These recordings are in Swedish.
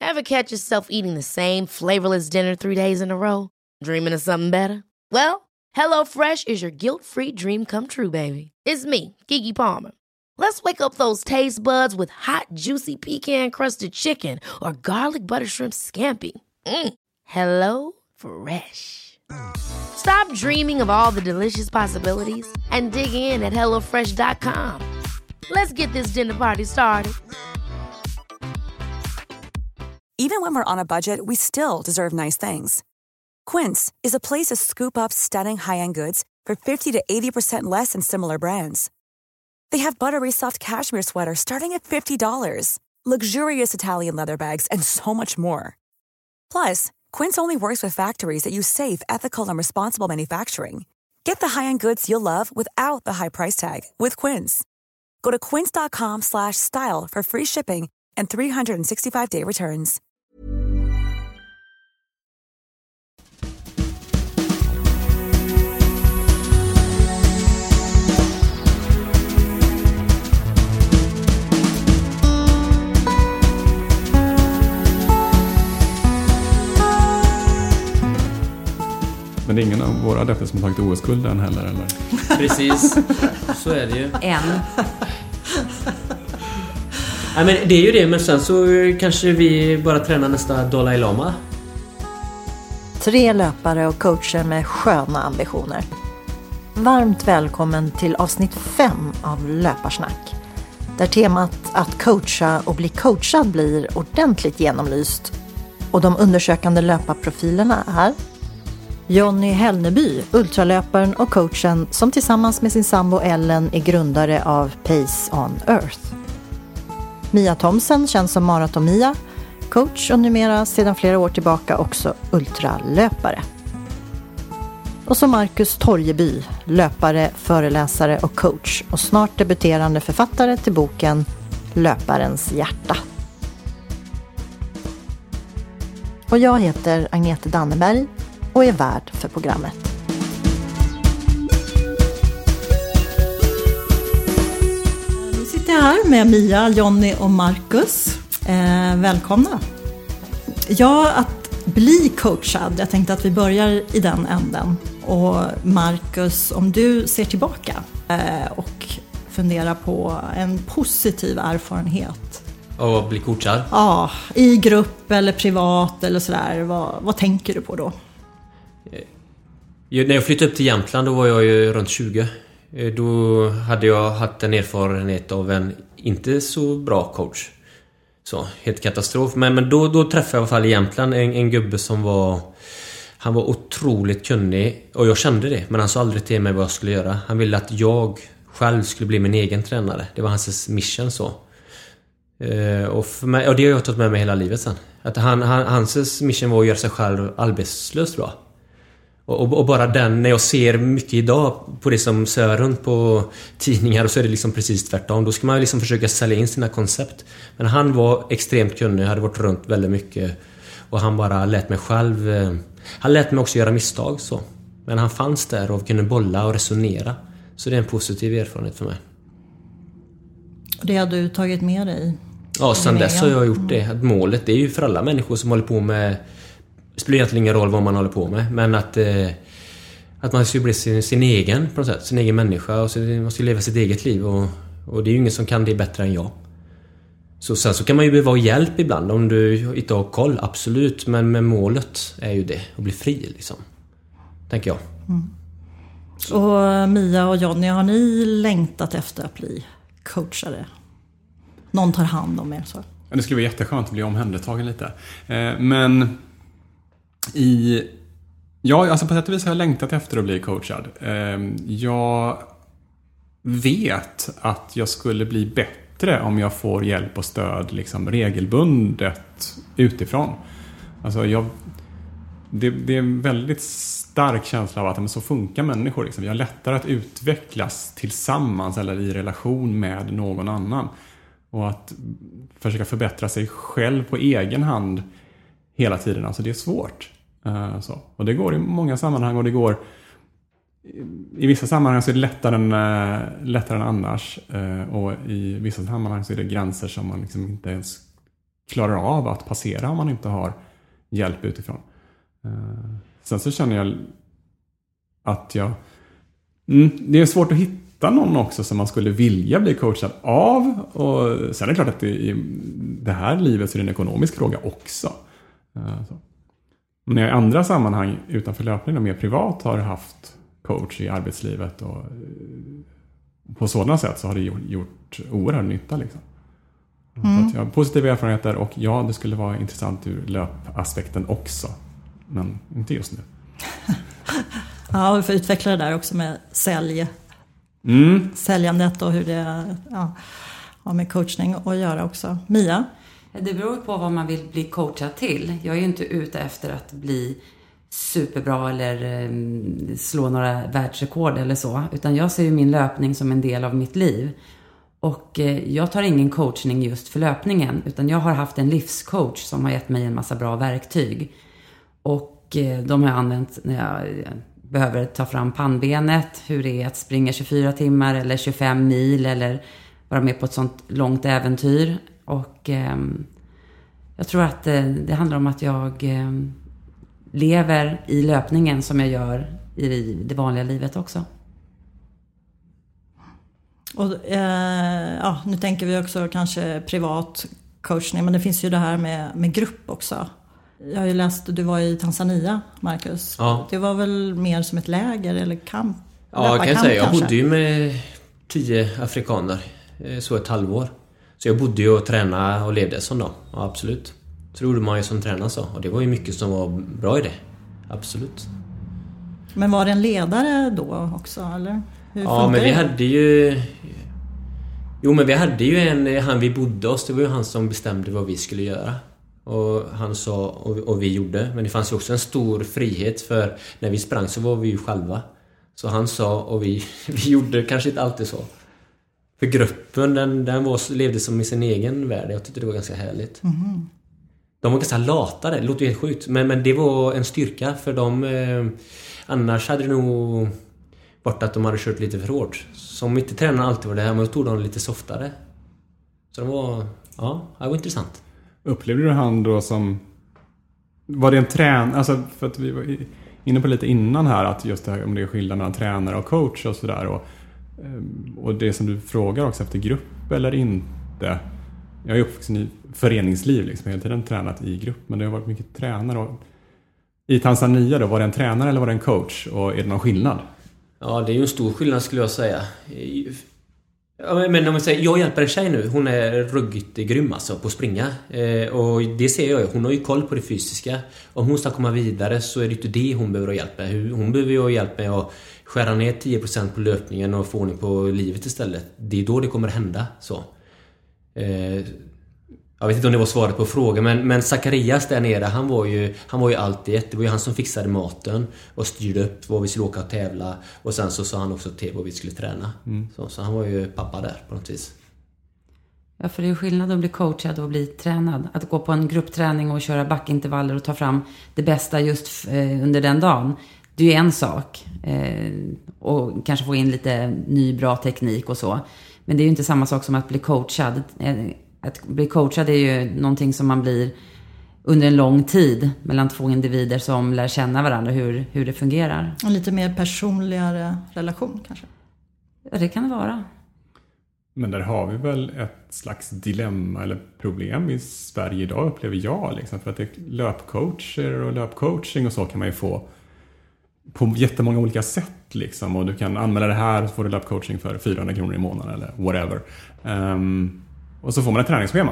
Ever catch yourself eating the same flavorless dinner 3 days in a row? Dreaming of something better? Well, HelloFresh is your guilt-free dream come true, baby. It's me, Keke Palmer. Let's wake up those taste buds with hot, juicy pecan-crusted chicken or garlic butter shrimp scampi. Hello Fresh. Stop dreaming of all the delicious possibilities and dig in at HelloFresh.com. Let's get this dinner party started. Even when we're on a budget, we still deserve nice things. Quince is a place to scoop up stunning high-end goods for 50 to 80% less than similar brands. They have buttery soft cashmere sweaters starting at $50, luxurious Italian leather bags, and so much more. Plus, Quince only works with factories that use safe, ethical, and responsible manufacturing. Get the high-end goods you'll love without the high price tag with Quince. Go to quince.com/style for free shipping and 365-day returns. Men det är ingen av våra adepter som har tagit OS-guld än heller, eller? Precis, så är det ju. En. Ja, men det är ju det, men sen så kanske vi bara tränar nästa Dalai Lama. 3 löpare och coacher med sköna ambitioner. Varmt välkommen till avsnitt 5 av Löparsnack. Där temat att coacha och bli coachad blir ordentligt genomlyst. Och de undersökande löparprofilerna är Jonny Hellneby, ultralöparen och coachen som tillsammans med sin sambo Ellen är grundare av Pace on Earth. Mia Thomsen känns som Maraton-Mia, coach och numera sedan flera år tillbaka också ultralöpare. Och så Marcus Torjeby, löpare, föreläsare och coach och snart debuterande författare till boken Löparens hjärta. Och jag heter Agnete Danneberg och är värd för programmet. Nu sitter jag här med Mia, Jonny och Marcus. Välkomna. Ja, att bli coachad. Jag tänkte att vi börjar i den änden. Och Marcus, om du ser tillbaka och funderar på en positiv erfarenhet. Och bli coachad? Ja, i grupp eller privat eller sådär. Vad tänker du på då? När jag flyttade upp till Jämtland, då var jag ju runt 20. Då hade jag haft en erfarenhet av en inte så bra coach. Så, helt katastrof. Men då träffade jag i alla fall i Jämtland en gubbe som var... Han var otroligt kunnig och jag kände det. Men han sa aldrig till mig vad jag skulle göra. Han ville att jag själv skulle bli min egen tränare. Det var hans mission så. Och, för mig, och det har jag tagit med mig hela livet sen. Att hans mission var att göra sig själv arbetslös bra. Och bara den, när jag ser mycket idag på det som sör runt på tidningar, och så är det liksom precis tvärtom. Då ska man liksom försöka sälja in sina koncept. Men han var extremt kunnig, hade varit runt väldigt mycket. Och han bara lät mig själv... Han lät mig också göra misstag så. Men han fanns där och kunde bolla och resonera. Så det är en positiv erfarenhet för mig. Och det har du tagit med dig? Ja, sen dess har jag gjort det. Att målet är ju för alla människor som håller på med... Det spelar egentligen ingen roll vad man håller på med. Men att man ska bli sin egen på något sätt. Sin egen människa. Och man ska leva sitt eget liv. Och det är ju ingen som kan det bättre än jag. Så sen så kan man ju behöva hjälp ibland. Om du inte har koll, absolut. Men målet är ju det. Att bli fri liksom. Tänker jag. Mm. Och Mia och Jonny, har ni längtat efter att bli coachare? Någon tar hand om er så? Det skulle vara jätteskönt att bli omhändertagen lite. Men ja, alltså på sätt och vis har jag längtat efter att bli coachad. Jag vet att jag skulle bli bättre om jag får hjälp och stöd liksom regelbundet utifrån. Alltså det är en väldigt stark känsla av att så funkar människor. Liksom. Jag har lättare att utvecklas tillsammans eller i relation med någon annan. Och att försöka förbättra sig själv på egen hand hela tiden. Alltså det är svårt. Så. Och det går i många sammanhang, och det går i vissa sammanhang så är det lättare än annars. Och i vissa sammanhang så är det gränser som man liksom inte ens klarar av att passera om man inte har hjälp utifrån. Sen så känner jag att det är svårt att hitta någon också som man skulle vilja bli coachad av. Och sen är det klart att i det här livet så är det en ekonomisk fråga också. Men i andra sammanhang utanför löpningen och mer privat har haft coach i arbetslivet och på sådana sätt så har det gjort oerhörd nytta liksom. Så att jag har positiva erfarenheter och ja, det skulle vara intressant ur löpaspekten också. Men inte just nu. Ja, vi får utveckla det där också med säljandet och hur det har med coachning att göra också. Mia? Det beror på vad man vill bli coachad till. Jag är ju inte ute efter att bli superbra eller slå några världsrekord eller så. Utan jag ser ju min löpning som en del av mitt liv. Och jag tar ingen coachning just för löpningen. Utan jag har haft en livscoach som har gett mig en massa bra verktyg. Och de har jag använt när jag behöver ta fram pannbenet. Hur det är att springa 24 timmar eller 25 mil eller vara med på ett sånt långt äventyr. Och jag tror att det handlar om att jag lever i löpningen som jag gör i det vanliga livet också. Och nu tänker vi också kanske privat coachning, men det finns ju det här med grupp också. Jag har ju läst, du var i Tanzania, Marcus. Ja. Det var väl mer som ett läger eller kamp? Ja, kan jag säga. Jag bodde ju med 10 afrikaner så ett halvår. Så jag bodde ju och tränade och levde som dem. Ja, absolut. Så gjorde man ju som tränare så. Och det var ju mycket som var bra i det. Absolut. Men var det en ledare då också, eller? Ja, men vi hade ju... Jo, men vi hade ju han vi bodde hos. Det var ju han som bestämde vad vi skulle göra. Och han sa, och vi gjorde. Men det fanns ju också en stor frihet, för när vi sprang så var vi ju själva. Så han sa, och vi gjorde kanske inte alltid så. För gruppen, den levde som i sin egen värld. Jag tyckte det var ganska härligt. Mm. De var ganska latade, det låter ju helt sjukt. Men det var en styrka för dem. Annars hade det nog varit att de hade kört lite för hårt. Som inte tränarna alltid var det här, men då tog de lite softare. Så det var intressant. Upplevde du han då som... Var det en tränare? Alltså för att vi var inne på lite innan här att just det här, om det är skillnad mellan tränare och coach och sådär. Och det som du frågar också efter grupp eller inte. Jag är uppvuxen i föreningsliv liksom, hela tiden tränat i grupp. Men det har varit mycket tränare. Och i Tanzania då, var det en tränare eller var det en coach? Och är det någon skillnad? Ja, det är ju en stor skillnad skulle jag säga. Men om jag säger, jag hjälper en tjej nu. Hon är ruggigt grym alltså på att springa. Och det ser jag ju. Hon har ju koll på det fysiska. Om hon ska komma vidare så är det inte det hon behöver hjälp med. Hon behöver ju hjälp med att skära ner 10% på löpningen och få ordning på livet istället. Det är då det kommer hända så. Jag vet inte om det var svaret på frågan, men Zacharias där nere, han var ju alltid. Det var ju han som fixade maten och styrde upp vad vi skulle åka och tävla. Och sen så sa han också till vad vi skulle träna. Så han var ju pappa där på något vis. Ja, för det är ju skillnad att bli coachad och bli tränad. Att gå på en gruppträning och köra backintervaller och ta fram det bästa just under den dagen. Det är ju en sak. Och kanske få in lite ny bra teknik och så. Men det är ju inte samma sak som att bli coachad. Att bli coachad är ju någonting som man blir under en lång tid mellan 2 individer som lär känna varandra, hur det fungerar. En lite mer personligare relation kanske? Ja, det kan det vara. Men där har vi väl ett slags dilemma eller problem i Sverige idag, upplever jag. Liksom, för att det är löpcoacher och löpcoaching och så kan man ju få på jättemånga olika sätt. Liksom. Och du kan anmäla det här så får du löpcoaching för 400 kronor i månaden eller whatever. Och så får man ett träningsschema.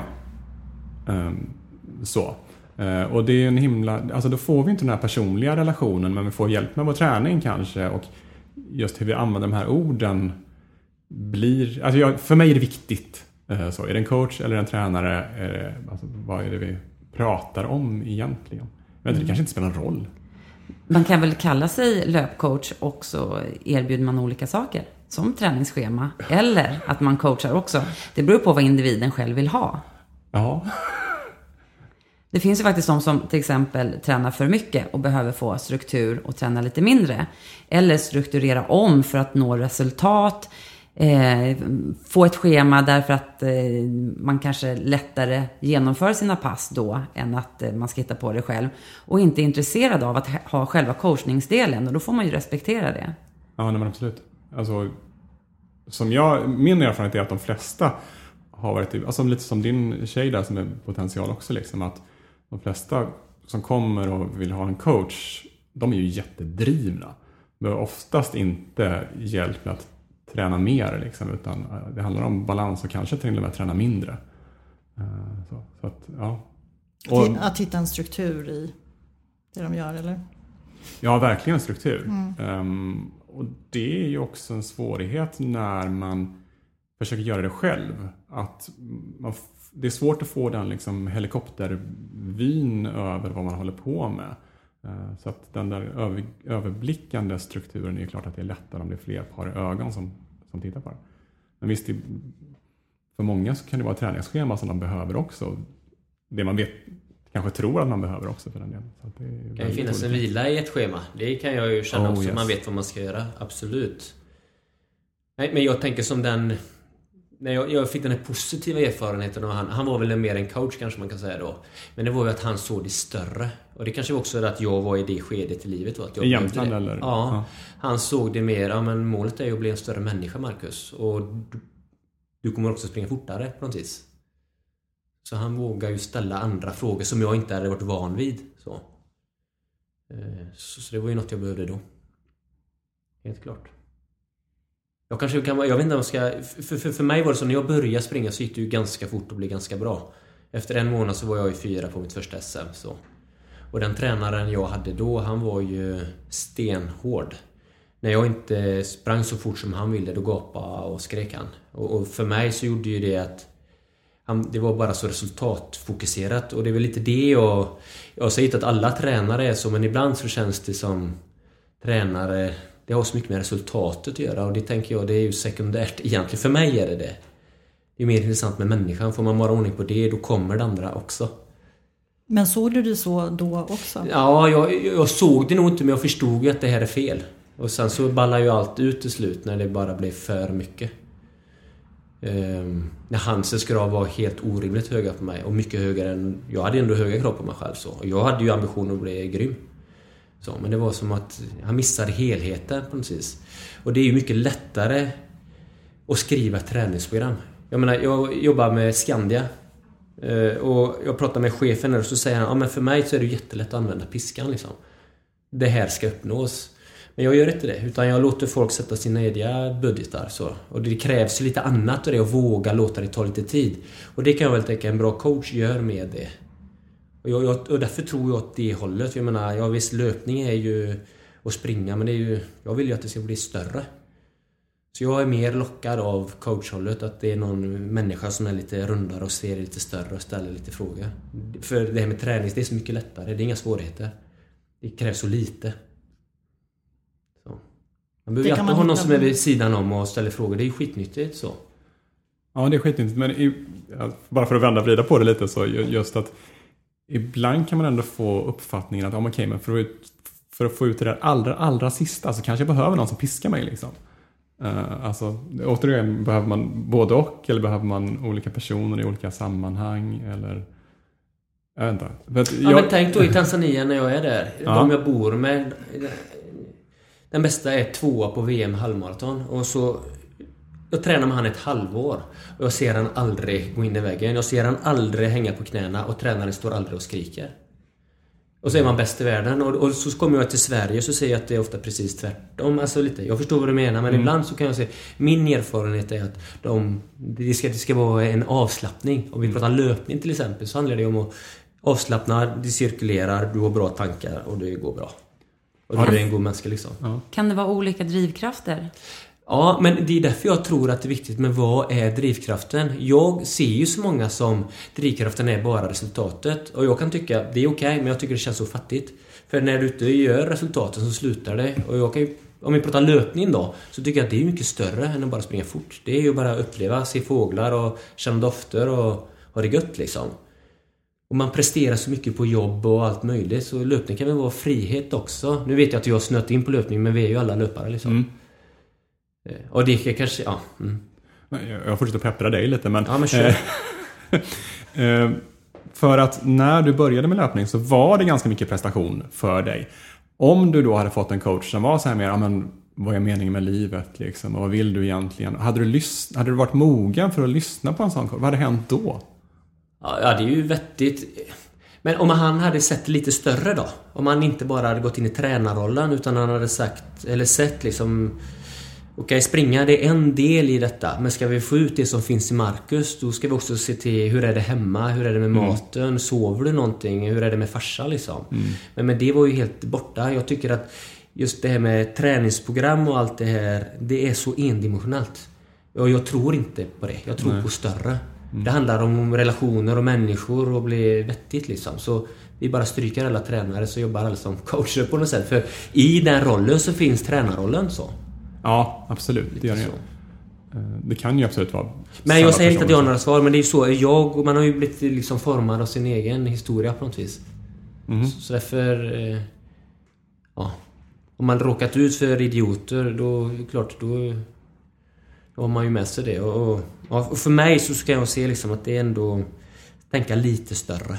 Och det är en himla... Alltså då får vi inte den här personliga relationen, men vi får hjälp med vår träning kanske. Och just hur vi använder de här orden blir... Alltså för mig är det viktigt. Så är det en coach eller en tränare? Vad är det vi pratar om egentligen? Men det kanske inte spelar någon roll. Man kan väl kalla sig löpcoach och så erbjuder man olika saker. Som träningsschema. Eller att man coachar också. Det beror på vad individen själv vill ha. Ja. Det finns ju faktiskt de som till exempel tränar för mycket och behöver få struktur och träna lite mindre. Eller strukturera om för att nå resultat. få ett schema därför att man kanske lättare genomför sina pass då än att man ska hitta på det själv. Och inte är intresserad av att ha själva coachningsdelen. Och då får man ju respektera det. Ja, men absolut. Alltså, min erfarenhet är att de flesta har varit, alltså lite som din tjej där som är potential också, liksom, att de flesta som kommer och vill ha en coach, de är ju jättedrivna. De behöver oftast inte hjälp med att träna mer, liksom, utan det handlar om balans och kanske till och med träna mindre. Så att, ja. Att hitta en struktur i det de gör, eller? Ja, verkligen en struktur. Och det är ju också en svårighet när man försöker göra det själv. Att det är svårt att få den liksom helikoptervyn över vad man håller på med. Så att den där överblickande strukturen är ju klart att det är lättare om det är fler par ögon som tittar på det. Men visst, för många så kan det vara träningsschema som de behöver också. Det man vet, kanske tror att man behöver också för den delen. Så att det kan ju finnas en vila i ett schema. Det kan jag ju känna också. Yes. Man vet vad man ska göra. Absolut. Nej, men jag tänker som den... När jag fick den här positiva erfarenheten av han var väl mer en coach kanske man kan säga då. Men det var ju att han såg det större. Och det kanske var också att jag var i det skedet i livet. Att jag Egentligen eller? Ja, han såg det mer. Ja, men målet är ju att bli en större människa, Marcus. Och du kommer också springa fortare på något vis. Så han vågar ju ställa andra frågor som jag inte hade varit van vid. Så det var ju något jag behövde då. Helt klart. Jag vet inte om jag ska... För mig var det så, när jag började springa så gick det ju ganska fort och blev ganska bra. Efter en månad så var jag i 4 på mitt första SM. Så. Och den tränaren jag hade då, han var ju stenhård. När jag inte sprang så fort som han ville, då gapade och skrek han. Och för mig så gjorde ju det att det var bara så resultatfokuserat. Och det är väl lite det jag säger att alla tränare är så, men ibland så känns det som tränare... Det har så mycket med resultatet att göra, och det tänker jag, det är ju sekundärt egentligen. För mig är det. Det är mer intressant med människan. Får man bara ordning på det, då kommer det andra också. Men såg du det så då också? Ja, jag såg det nog inte, men jag förstod ju att det här är fel. Och sen så ballar ju allt ut till slut när det bara blev för mycket. När hans krav var helt orimligt höga på mig, och mycket högre än... Jag hade ändå höga krav på mig själv så. Och jag hade ju ambitionen att bli grym. Så, men det var som att han missade helheten på något vis. Och det är ju mycket lättare att skriva ett träningsprogram. Jag menar, jag jobbar med Skandia. Och jag pratar med chefen och så säger han, ja, men för mig så är det jättelätt att använda piskan liksom. Det här ska uppnås. Men jag gör inte det, utan jag låter folk sätta sina egna budgetar. Så. Och det krävs lite annat, och det att våga låta det ta lite tid. Och det kan jag väl tänka en bra coach gör med det. Och därför tror jag att det hållet. Jag menar, visst, löpning är ju att springa, men det är ju, jag vill ju att det ska bli större. Så jag är mer lockad av coachhållet, att det är någon människa som är lite rundare och ser lite större och ställer lite frågor. För det här med träning, det är så mycket lättare. Det är inga svårigheter. Det krävs så lite. Så. Man behöver ju alltid ha någon som är vid sidan om och ställer frågor. Det är ju skitnyttigt så. Ja, det är skitnyttigt. Men bara för att vända och vrida på det lite, så just att ibland kan man ändå få uppfattningen att okej, men för att få ut det där allra sista så kanske jag behöver någon som piskar mig liksom. Alltså, återigen, behöver man både och, eller behöver man olika personer i olika sammanhang, eller jag vet inte. Men tänk då i Tanzania när jag är där. Ja. De jag bor med, den bästa är 2 på VM halvmaraton, och så jag tränar med han ett halvår och jag ser han aldrig gå in i väggen. Jag ser han aldrig hänga på knäna, och tränaren står aldrig och skriker. Och så är man bäst i världen. Och så kommer jag till Sverige, så säger jag att det är ofta precis tvärtom. Alltså lite, jag förstår vad du menar, men ibland så kan jag säga, min erfarenhet är att det ska vara en avslappning. Om vi pratar löpning till exempel, så handlar det om att avslappna, det cirkulerar, du har bra tankar och det går bra. Och du är en god människa liksom. Ja. Kan det vara olika drivkrafter? Ja, men det är därför jag tror att det är viktigt med vad är drivkraften. Jag ser ju så många som drivkraften är bara resultatet. Och jag kan tycka, det är okej, men jag tycker det känns så fattigt. För när du inte gör resultaten så slutar det. Och jag kan, om vi pratar löpning då, så tycker jag att det är mycket större än att bara springa fort. Det är ju bara att uppleva, se fåglar och känna dofter och ha det gött liksom. Och man presterar så mycket på jobb och allt möjligt. Så löpning kan väl vara frihet också. Nu vet jag att jag har snött in på löpning, men vi är ju alla löpare liksom. Och det kanske, ja. Jag fortsätter peppra dig lite, men... Ja, men kör. För att när du började med löpning så var det ganska mycket prestation för dig. Om du då hade fått en coach som var så här mer, ja, men vad är meningen med livet liksom, och vad vill du egentligen? Hade du varit mogen för att lyssna på en sån coach? Vad hade hänt då? Ja, det är ju vettigt. Men om han hade sett lite större då? Om han inte bara hade gått in i tränarrollen, utan han hade sagt, eller sett liksom, okej, springa det är en del i detta, men ska vi få ut det som finns i Marcus, då ska vi också se till hur är det hemma, hur är det med maten, sover du någonting, hur är det med farsa liksom. Men det var ju helt borta. Jag tycker att just det här med träningsprogram och allt det här, det är så endimensionellt. Och jag tror inte på det. Jag tror på större. Det handlar om relationer och människor och bli vettigt liksom. Så vi bara stryker alla tränare, så jobbar alla som coacher på något sätt. För i den rollen så finns tränarrollen så. Ja, absolut. Det gör det. Det kan ju absolut vara. Men jag säger inte att jag har några svar, men det är ju så. Man har ju blivit liksom formad av sin egen historia på något vis. Så därför... ja. Om man råkat ut för idioter, då klart, då har man ju med sig det. Och för mig så ska jag se liksom att det är ändå tänka lite större.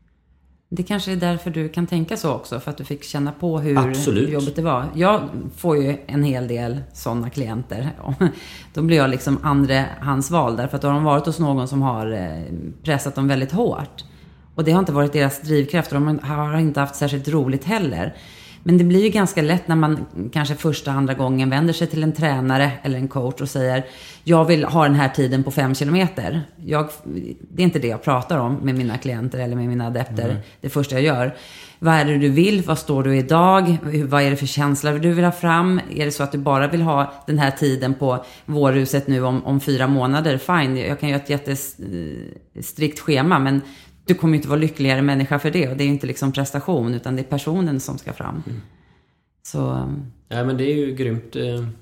Det kanske är därför du kan tänka så också, för att du fick känna på hur jobbet det var. Jag får ju en hel del sådana klienter. Då blir jag liksom andrahandsval, därför att då har de varit hos någon som har pressat dem väldigt hårt. Och det har inte varit deras drivkraft, och de har inte haft särskilt roligt heller. Men det blir ju ganska lätt när man kanske första, andra gången vänder sig till en tränare eller en coach och säger, jag vill ha den här tiden på 5 kilometer. Det är inte det jag pratar om med mina klienter eller med mina adepter. Det första jag gör. Vad är det du vill? Vad står du idag? Vad är det för känsla du vill ha fram? Är det så att du bara vill ha den här tiden på vårhuset nu om 4 månader? Fine, jag kan göra ett jättestrikt schema, men du kommer ju inte vara lyckligare människa för det. Och det är ju inte liksom prestation, utan det är personen som ska fram. Så... Ja, men det är ju grymt.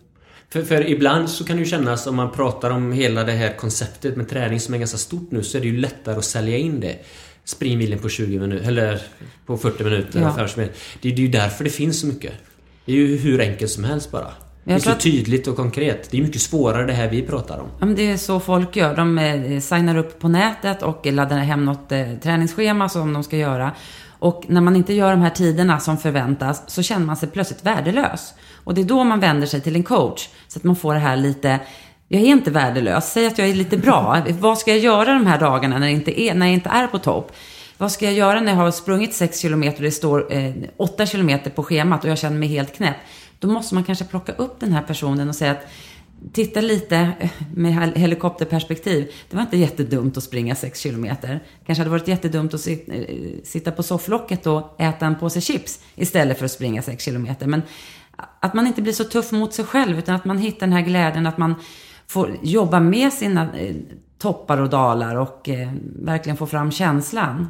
För ibland så kan det ju kännas, om man pratar om hela det här konceptet med träning som är ganska stort nu, så är det ju lättare att sälja in det. Springmilen på 20 minuter, eller på 40 minuter. Ja. Det är ju därför det finns så mycket. Det är ju hur enkelt som helst bara. Det är så tydligt och konkret. Det är mycket svårare det här vi pratar om. Ja, men det är så folk gör. De signar upp på nätet och laddar hem något träningsschema som de ska göra. Och när man inte gör de här tiderna som förväntas, så känner man sig plötsligt värdelös. Och det är då man vänder sig till en coach. Så att man får det här lite... Jag är inte värdelös. Säg att jag är lite bra. Vad ska jag göra de här dagarna när jag inte är på topp? Vad ska jag göra när jag har sprungit 6 kilometer och det står 8 kilometer på schemat och jag känner mig helt knäpp? Då måste man kanske plocka upp den här personen och säga att titta lite med helikopterperspektiv. Det var inte jättedumt att springa 6 kilometer. Kanske hade varit jättedumt att sitta på sofflocket och äta en påse chips istället för att springa 6 kilometer. Men att man inte blir så tuff mot sig själv, utan att man hittar den här glädjen, att man får jobba med sina toppar och dalar och verkligen få fram känslan.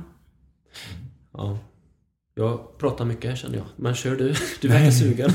Ja. Jag pratar mycket här, känner jag. Men kör du. Du verkar sugen.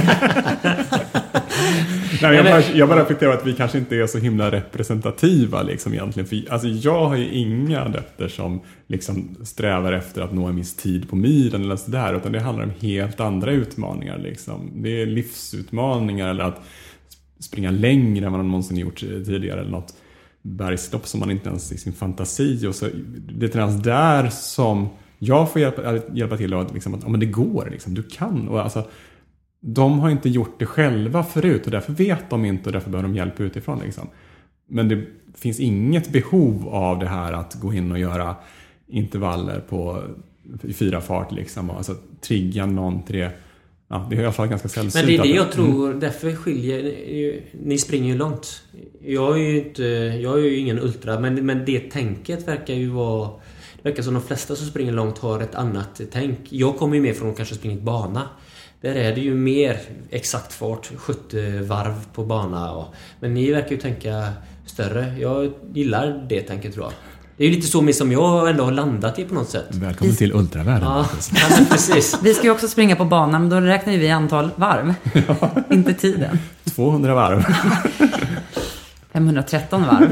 Nej, jag bara reflekterar att vi kanske inte är så himla representativa liksom egentligen. För, alltså, jag har ju inga adepter som liksom strävar efter att nå en viss tid på milen eller sådär. Utan det handlar om helt andra utmaningar liksom. Det är livsutmaningar, eller att springa längre än vad man någonsin gjort tidigare, eller något bergstopp som man inte ens i sin fantasi. Och så, det är tränas där som jag får hjälpa till att, liksom, att men det går, liksom, du kan. Och alltså, de har inte gjort det själva förut, och därför vet de inte, och därför behöver de hjälp utifrån. Liksom. Men det finns inget behov av det här att gå in och göra intervaller i 4 fart. Liksom, och alltså, trigga någon till det. Ja, det har jag ganska sällsynt. Men det är det jag tror, därför skiljer... Ni springer ju långt. Jag är ju ingen ultra, men det tänket verkar ju vara... Det verkar som de flesta som springer långt har ett annat tänk. Jag kommer ju mer från att kanske springa ett bana. Där är det ju mer exakt fart, 70 varv på bana. Men ni verkar ju tänka större. Jag gillar det tänket, tror jag. Det är ju lite så som jag ändå har landat i på något sätt. Välkommen till ultravärlden. Ja, precis. Vi ska ju också springa på banan, men då räknar vi antal varv. Ja. Inte tiden. 200 varv. 513 varv.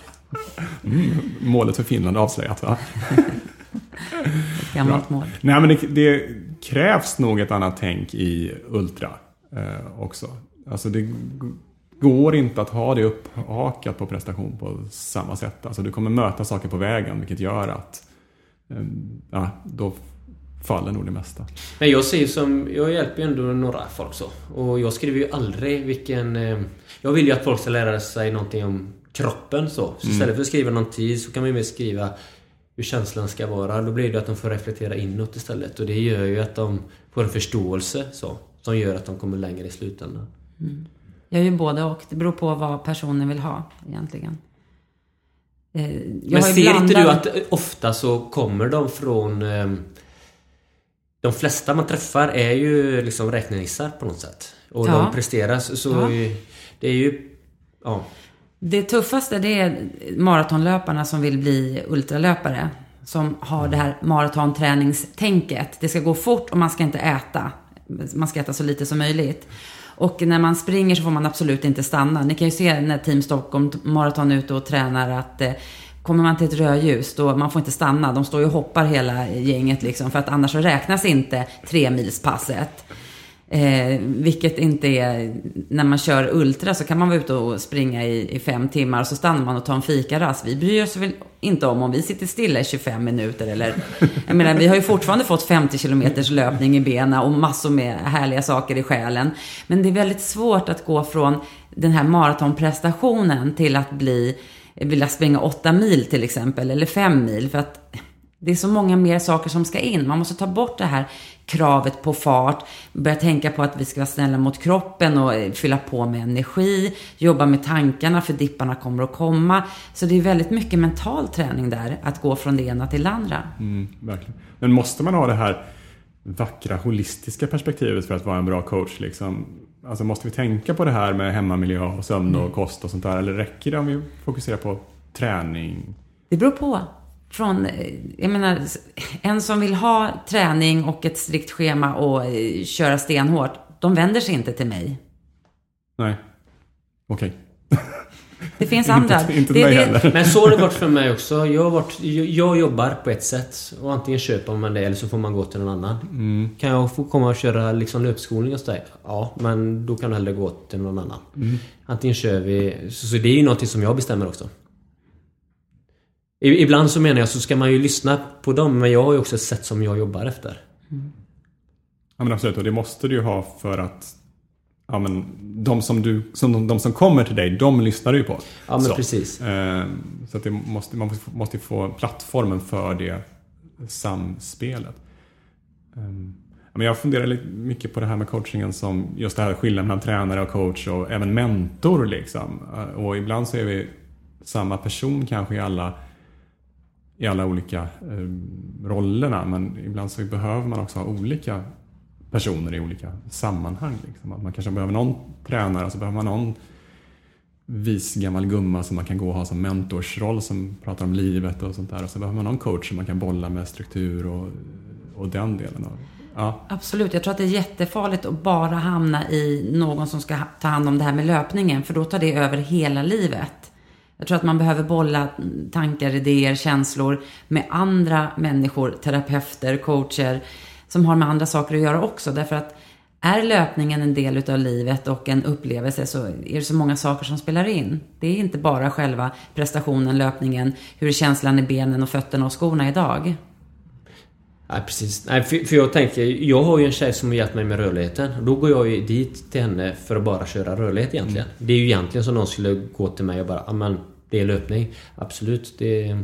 Målet för Finland avslöjat, va? Ett gammalt mål. Nej, men det krävs nog ett annat tänk i ultra också. Alltså går inte att ha det upphakat på prestation på samma sätt. Alltså du kommer möta saker på vägen, vilket gör att då faller nog det mesta. Men jag hjälper ju ändå några folk så. Och jag skriver ju aldrig jag vill ju att folk ska lära sig någonting om kroppen så. Så istället för att skriva någon tid så kan man ju mer skriva hur känslan ska vara. Då blir det att de får reflektera inåt istället. Och det gör ju att de får en förståelse så. Som gör att de kommer längre i slutändan. Mm. Jag gör ju både och. Det beror på vad personen vill ha egentligen. Men ser inte du att ofta så kommer de från... De flesta man träffar är ju liksom räknenissar på något sätt. Och de presteras. Så det är ju... Ja. Det tuffaste det är maratonlöparna som vill bli ultralöpare. Som har det här maratonträningstänket. Det ska gå fort och man ska inte äta. Man ska äta så lite som möjligt. Och när man springer så får man absolut inte stanna. Ni kan ju se när Team Stockholm Marathon ute och tränar att kommer man till ett rödljus då man får inte stanna. De står ju och hoppar hela gänget liksom, för att annars så räknas inte 3-milspasset. Vilket inte är, när man kör ultra så kan man vara ute och springa i 5 timmar och så stannar man och tar en fikarast. Vi bryr oss väl inte om vi sitter stilla i 25 minuter eller, jag menar, vi har ju fortfarande fått 50 kilometers löpning i benen och massor med härliga saker i själen. Men det är väldigt svårt att gå från den här maratonprestationen till att vilja springa 8 mil till exempel eller 5 mil, för att det är så många mer saker som ska in. Man måste ta bort det här kravet på fart. Börja tänka på att vi ska vara snälla mot kroppen och fylla på med energi. Jobba med tankarna för dipparna kommer att komma. Så det är väldigt mycket mental träning där. Att gå från det ena till det andra. Verkligen. Men måste man ha det här vackra, holistiska perspektivet för att vara en bra coach? Liksom? Alltså måste vi tänka på det här med hemmamiljö och sömn och kost och sånt där? Eller räcker det om vi fokuserar på träning? Det beror på. Jag menar, en som vill ha träning och ett strikt schema och köra stenhårt, de vänder sig inte till mig. Nej, okej. Det finns andra. Inte mig heller. Men så har det varit för mig också. Jag jobbar på ett sätt och antingen köper man det eller så får man gå till någon annan. Kan jag få komma och köra liksom löpskolning hos dig? Ja, men då kan du hellre gå till någon annan. Antingen kör vi... Så det är ju någonting som jag bestämmer också. Ibland så menar jag så ska man ju lyssna på dem, men jag har ju också ett sätt som jag jobbar efter. Ja, men absolut, och det måste du ju ha för att de som kommer till dig, de lyssnar du ju på. Ja, men precis. Så att man måste få plattformen för det samspelet. Men jag funderar lite mycket på det här med coachingen som just det här skillnaden mellan tränare och coach och även mentor liksom. Och ibland så är vi samma person kanske i alla olika rollerna, men ibland så behöver man också ha olika personer i olika sammanhang. Liksom. Att man kanske behöver någon tränare och så behöver man någon vis gammal gumma som man kan gå och ha som mentorsroll som pratar om livet och sånt där. Och så behöver man någon coach som man kan bolla med struktur och den delen av. Ja. Absolut, jag tror att det är jättefarligt att bara hamna i någon som ska ta hand om det här med löpningen, för då tar det över hela livet. Jag tror att man behöver bolla tankar, idéer, känslor med andra människor, terapeuter, coacher som har med andra saker att göra också. Därför att är löpningen en del av livet och en upplevelse så är det så många saker som spelar in. Det är inte bara själva prestationen, löpningen, hur är känslan i benen och fötterna och skorna idag. Nej, precis. Nej, för jag tänker, jag har ju en tjej som har hjälpt mig med rörligheten. Och då går jag ju dit till henne för att bara köra rörlighet egentligen. Det är ju egentligen som någon skulle gå till mig och bara, men det är löpning. Absolut, det är...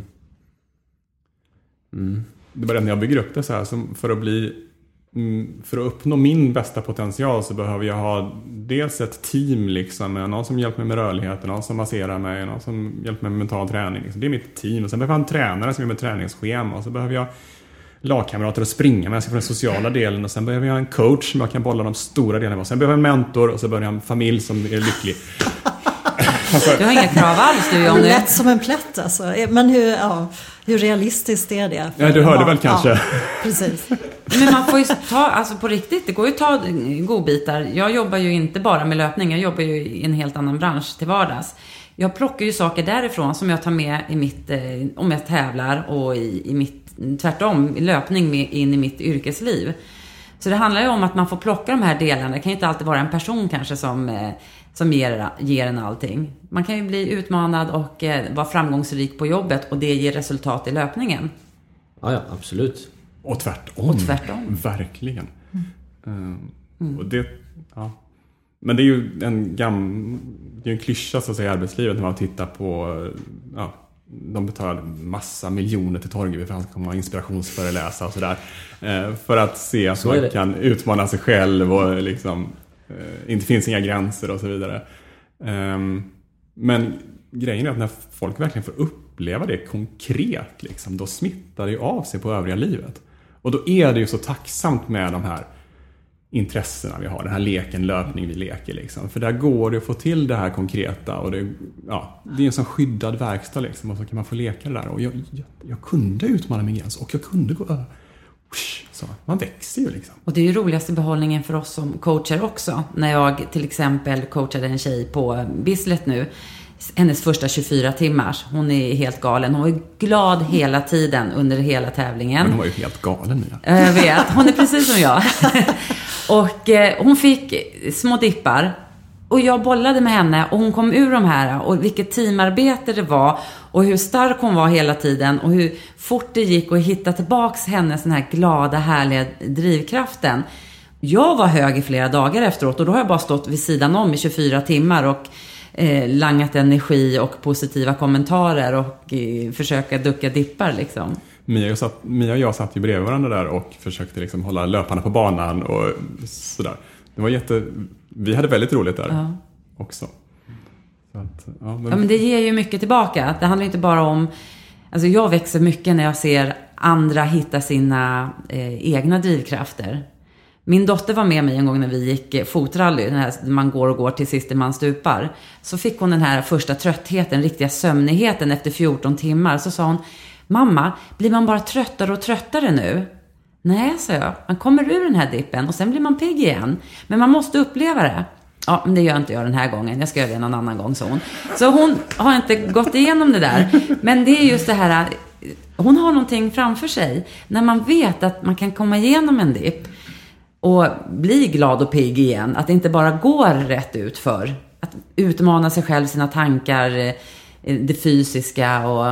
Det var det när jag bygger upp det så här. För att uppnå min bästa potential så behöver jag ha dels ett team liksom, med någon som hjälper mig med rörligheten, någon som masserar mig, någon som hjälper mig med mental träning. Liksom. Det är mitt team. Och sen behöver jag en tränare som är med träningsschema. Och så behöver jag lagkamrater att springa med, jag ska få den sociala delen, och sen behöver jag en coach som jag kan bolla de stora delarna med. Sen behöver jag en mentor och så behöver jag en familj som är lycklig. Du har inga krav alls, du, Jonny. Lätt som en plätt alltså. Men hur realistiskt är det? Ja, du hörde väl kanske. Ja, precis. Men man får ju ta, alltså på riktigt, det går ju att ta godbitar. Jag jobbar ju inte bara med löpning, jag jobbar ju i en helt annan bransch till vardags. Jag plockar ju saker därifrån som jag tar med i mitt, om jag tävlar och i mitt, tvärtom, löpning in i mitt yrkesliv. Så det handlar ju om att man får plocka de här delarna. Det kan ju inte alltid vara en person kanske som ger en allting. Man kan ju bli utmanad och vara framgångsrik på jobbet och det ger resultat i löpningen. Ja, absolut. Och tvärtom. Verkligen. Och det, ja. Men det är ju en klyscha så att säga i arbetslivet när man tittar på, ja, de betalar massa miljoner till Torgeby för att han ska komma inspirationsföreläsa och sådär. För att se att man kan utmana sig själv och liksom, inte finns inga gränser och så vidare. Men grejen är att när folk verkligen får uppleva det konkret, liksom, då smittar det ju av sig på övriga livet. Och då är det ju så tacksamt med de här intressena vi har, den här löpning vi leker liksom. För där går det att få till det här konkreta och det är en sån skyddad verkstad liksom, och så kan man få leka det där. Och jag kunde utmana min gräns och jag kunde gå över. Så man växer ju liksom. Och det är ju roligaste behållningen för oss som coacher också. När jag till exempel coachade en tjej på Bislett nu, hennes första 24 timmars. Hon är helt galen. Hon var glad hela tiden under hela tävlingen. Men hon var ju helt galen, Mia. Jag vet, hon är precis som jag. Och hon fick små dippar. Och jag bollade med henne och hon kom ur de här. Och vilket teamarbete det var. Och hur stark hon var hela tiden. Och hur fort det gick att hitta tillbaks hennes den här glada, härliga drivkraften. Jag var hög i flera dagar efteråt. Och då har jag bara stått vid sidan om i 24 timmar och langat energi och positiva kommentarer och försöka ducka dippar liksom. Mia och jag satt ju bredvid varandra där och försökte liksom hålla löparna på banan och sådär. Det var vi hade väldigt roligt där också. Så att, men det ger ju mycket tillbaka. Det handlar inte bara om, alltså jag växer mycket när jag ser andra hitta sina egna drivkrafter. Min dotter var med mig en gång när vi gick fotrally, den här man går till sist man stupar. Så fick hon den här första tröttheten, riktiga sömnigheten efter 14 timmar. Så sa hon, mamma, blir man bara tröttare och tröttare nu? Nej, sa jag. Man kommer ur den här dippen och sen blir man pigg igen. Men man måste uppleva det. Ja, men det gör inte jag den här gången. Jag ska göra det någon annan gång, sa hon. Så hon har inte gått igenom det där. Men det är just det här, hon har någonting framför sig. När man vet att man kan komma igenom en dipp och bli glad och pigg igen. Att det inte bara går rätt ut för. Att utmana sig själv, sina tankar, det fysiska och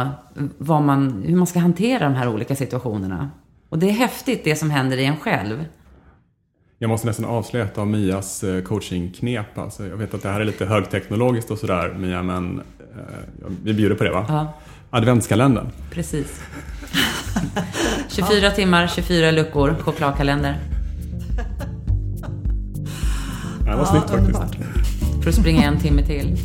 hur man ska hantera de här olika situationerna. Och det är häftigt det som händer i en själv. Jag måste nästan avslöja av Mias coachingknep. Alltså, jag vet att det här är lite högteknologiskt och sådär, Mia, men vi bjuder på det, va? Ja. Adventskalendern. Precis. 24 timmar, 24 luckor, chokladkalender. Det var snyggt faktiskt. För att springa en timme till.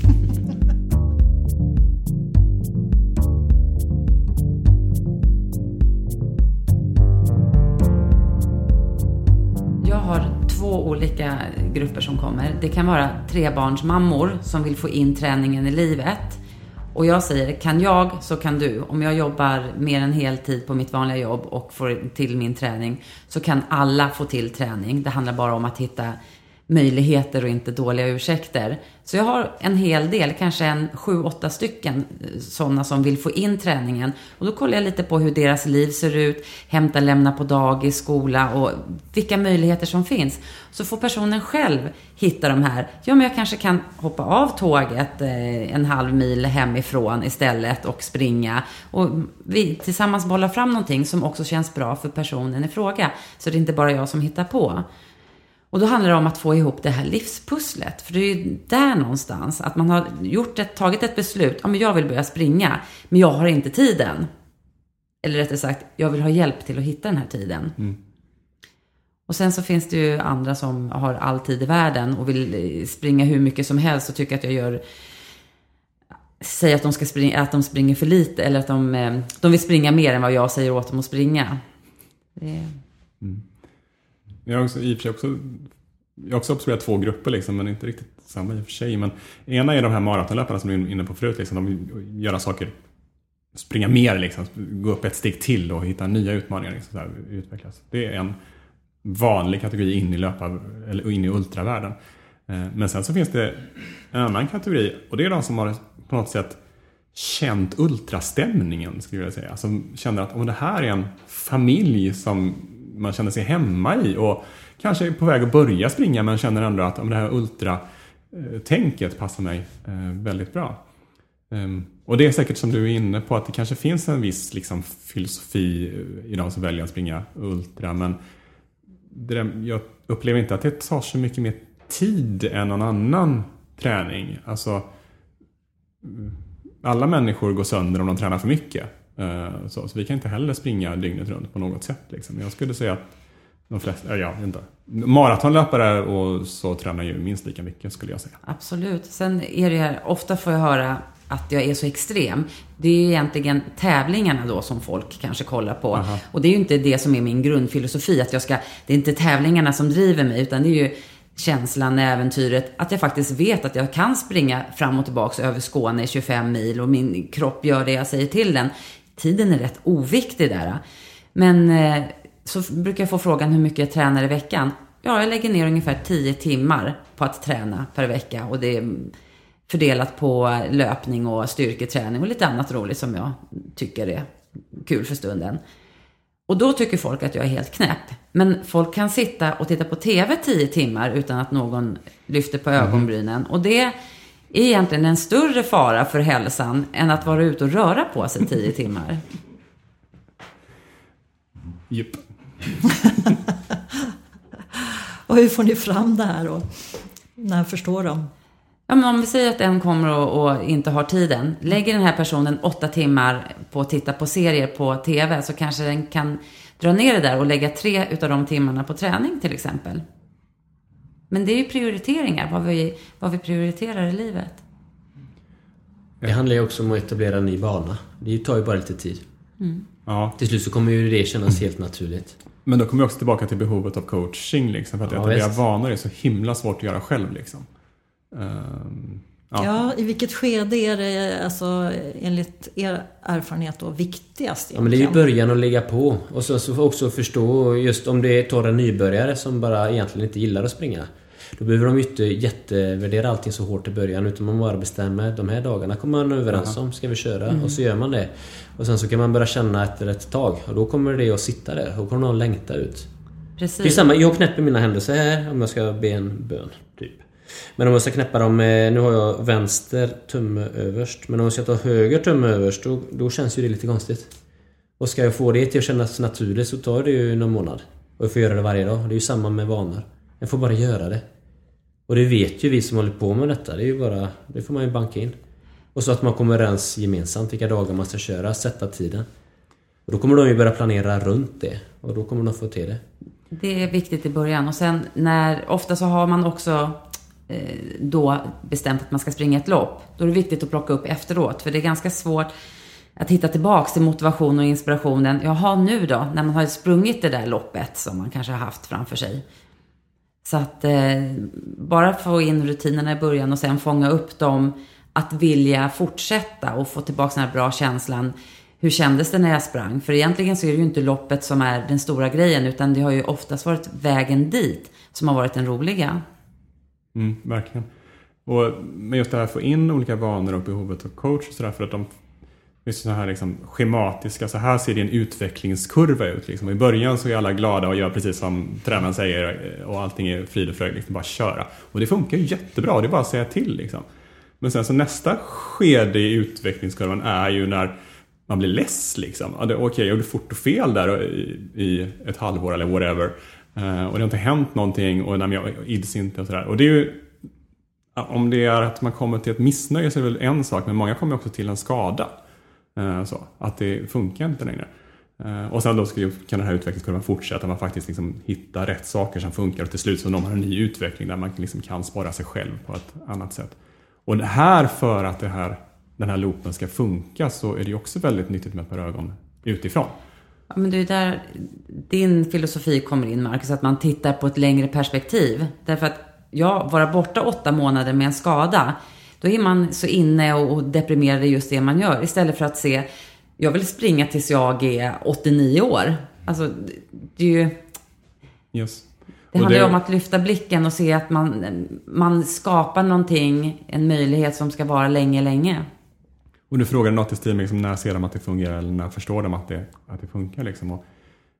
Jag har 2 olika grupper som kommer. Det kan vara 3-barnsmammor som vill få in träningen i livet. Och jag säger, kan jag så kan du. Om jag jobbar mer än heltid på mitt vanliga jobb och får till min träning, så kan alla få till träning. Det handlar bara om att hitta möjligheter och inte dåliga ursäkter. Så jag har en hel del, kanske 7-8 stycken sådana som vill få in träningen. Och då kollar jag lite på hur deras liv ser ut, hämta, lämna på dagis, skola och vilka möjligheter som finns. Så får personen själv hitta de här. Ja, men jag kanske kan hoppa av tåget 1/2 mil hemifrån istället och springa. Och vi tillsammans bollar fram någonting som också känns bra för personen i fråga. Så det är inte bara jag som hittar på. Och då handlar det om att få ihop det här livspusslet. För det är ju där någonstans. Att man har tagit ett beslut. Ja, men jag vill börja springa. Men jag har inte tiden. Eller rättare sagt, jag vill ha hjälp till att hitta den här tiden. Mm. Och sen så finns det ju andra som har all tid i världen. Och vill springa hur mycket som helst. Och tycker att jag säger att de ska springa, att de springer för lite. Eller att de vill springa mer än vad jag säger åt dem att springa. Jag har också observerat 2 grupper liksom, men inte riktigt samma i och för sig. Men ena är de här maratonlöparna som du är inne på förut. Liksom, de vill göra saker, springa mer, liksom, gå upp ett steg till och hitta nya utmaningar. Liksom, så här, utvecklas. Det är en vanlig kategori in i ultravärlden. Men sen så finns det en annan kategori, och det är de som har på något sätt känt ultrastämningen, skulle jag säga. Som känner att om det här är en familj som man känner sig hemma i och kanske är på väg att börja springa men känner ändå att det här ultra-tänket passar mig väldigt bra. Och det är säkert som du är inne på att det kanske finns en viss liksom, filosofi i de som väljer att springa ultra, men jag upplever inte att det tar så mycket mer tid än någon annan träning. Alltså, alla människor går sönder om de tränar för mycket. Så vi kan inte heller springa dygnet runt på något sätt. Liksom. Jag skulle säga att de flesta, inte. Maratonlöpare och så tränar ju minst lika mycket skulle jag säga. Absolut. Sen är det här, ofta får jag höra att jag är så extrem. Det är ju egentligen tävlingarna då som folk kanske kollar på. Aha. Och det är ju inte det som är min grundfilosofi. Att det är inte tävlingarna som driver mig, utan det är ju känslan, äventyret. Att jag faktiskt vet att jag kan springa fram och tillbaka över Skåne 25 mil och min kropp gör det jag säger till den. Tiden är rätt oviktig där. Men så brukar jag få frågan hur mycket jag tränar i veckan. Ja, jag lägger ner ungefär 10 timmar på att träna per vecka. Och det är fördelat på löpning och styrketräning och lite annat roligt som jag tycker är kul för stunden. Och då tycker folk att jag är helt knäpp. Men folk kan sitta och titta på tv 10 timmar utan att någon lyfter på ögonbrynen. Och det är egentligen en större fara för hälsan än att vara ute och röra på sig 10 timmar. Japp. Och hur får ni fram det här då? När förstår de? Ja, men om vi säger att en kommer och inte har tiden. Lägger den här personen 8 timmar på att titta på serier på tv, så kanske den kan dra ner det där och lägga 3 utav de timmarna på träning till exempel. Men det är ju prioriteringar, vad vi prioriterar i livet. Det handlar ju också om att etablera en ny bana. Det tar ju bara lite tid. Mm. Ja. Till slut så kommer ju det kännas helt naturligt. Men då kommer vi också tillbaka till behovet av coaching. Liksom, för att etablera vanor är så himla svårt att göra själv. Liksom. Ja, i vilket skede är det alltså, enligt er erfarenhet då, viktigast? Ja, men det är ju början att lägga på. Och så också förstå, just om det tar en nybörjare som bara egentligen inte gillar att springa. Då behöver de ju inte jättevärdera allting så hårt i början, utan man bara bestämmer de här dagarna kommer man överens om, ska vi köra? Och så gör man det. Och sen så kan man börja känna efter ett tag. Och då kommer det att sitta där. Och kommer någon längta ut. Precis. Det är samma, jag knäpper mina händer så här om jag ska be en bön, typ. Men om jag ska knäppa dem, nu har jag vänster tumme överst. Men om jag ska ta höger tumme överst, då känns ju det lite konstigt. Och ska jag få det till att kännas naturligt så tar det ju någon månad. Och jag får göra det varje dag. Det är ju samma med vanor. Jag får bara göra det. Och det vet ju vi som håller på med detta. Det är ju bara, det får man ju banka in. Och så att man kommer överens gemensamt vilka dagar man ska köra, sätta tiden. Och då kommer de ju börja planera runt det. Och då kommer de få till det. Det är viktigt i början. Och sen ofta så har man också då bestämt att man ska springa ett lopp. Då är det viktigt att plocka upp efteråt. För det är ganska svårt att hitta tillbaka till motivation och inspirationen. Jaha, nu då? När man har sprungit det där loppet som man kanske har haft framför sig. Så att bara få in rutinerna i början och sen fånga upp dem. Att vilja fortsätta och få tillbaka den här bra känslan. Hur kändes det när jag sprang? För egentligen så är det ju inte loppet som är den stora grejen. Utan det har ju oftast varit vägen dit som har varit den roliga. Verkligen. Och med just det här att få in olika vanor och behovet av coach och sådär, för att de är så här liksom schematiska, så här ser det en utvecklingskurva ut liksom. I början så är alla glada och gör precis som tränaren säger och allting är frid och fröjd, liksom bara köra. Och det funkar ju jättebra, det är bara att säga till liksom. Men sen så nästa skede i utvecklingskurvan är ju när man blir less liksom. Okej, jag gjorde fort och fel där i ett halvår eller whatever. Och det har inte hänt någonting och jag ids inte och sådär. Och det är ju, om det är att man kommer till ett missnöje så är det väl en sak, men många kommer också till en skada. Så, att det funkar inte längre. Och sen då kan den här utvecklingskurvan fortsätta, man faktiskt liksom hittar rätt saker som funkar och till slut så når man en ny utveckling där man liksom kan spara sig själv på ett annat sätt. Och det här, för att den här loopen ska funka, så är det ju också väldigt nyttigt med ett par ögon utifrån. Ja, men det är där din filosofi kommer in, Marcus, att man tittar på ett längre perspektiv. Därför att vara borta 8 månader med en skada, då är man så inne och deprimerad i just det man gör. Istället för att se, jag vill springa tills jag är 89 år. Alltså, det är ju... Yes. Det handlar ju om att lyfta blicken och se att man skapar någonting, en möjlighet som ska vara länge, länge. Och du frågade något i stil med liksom, när ser de att det fungerar eller när förstår de att det funkar liksom. Och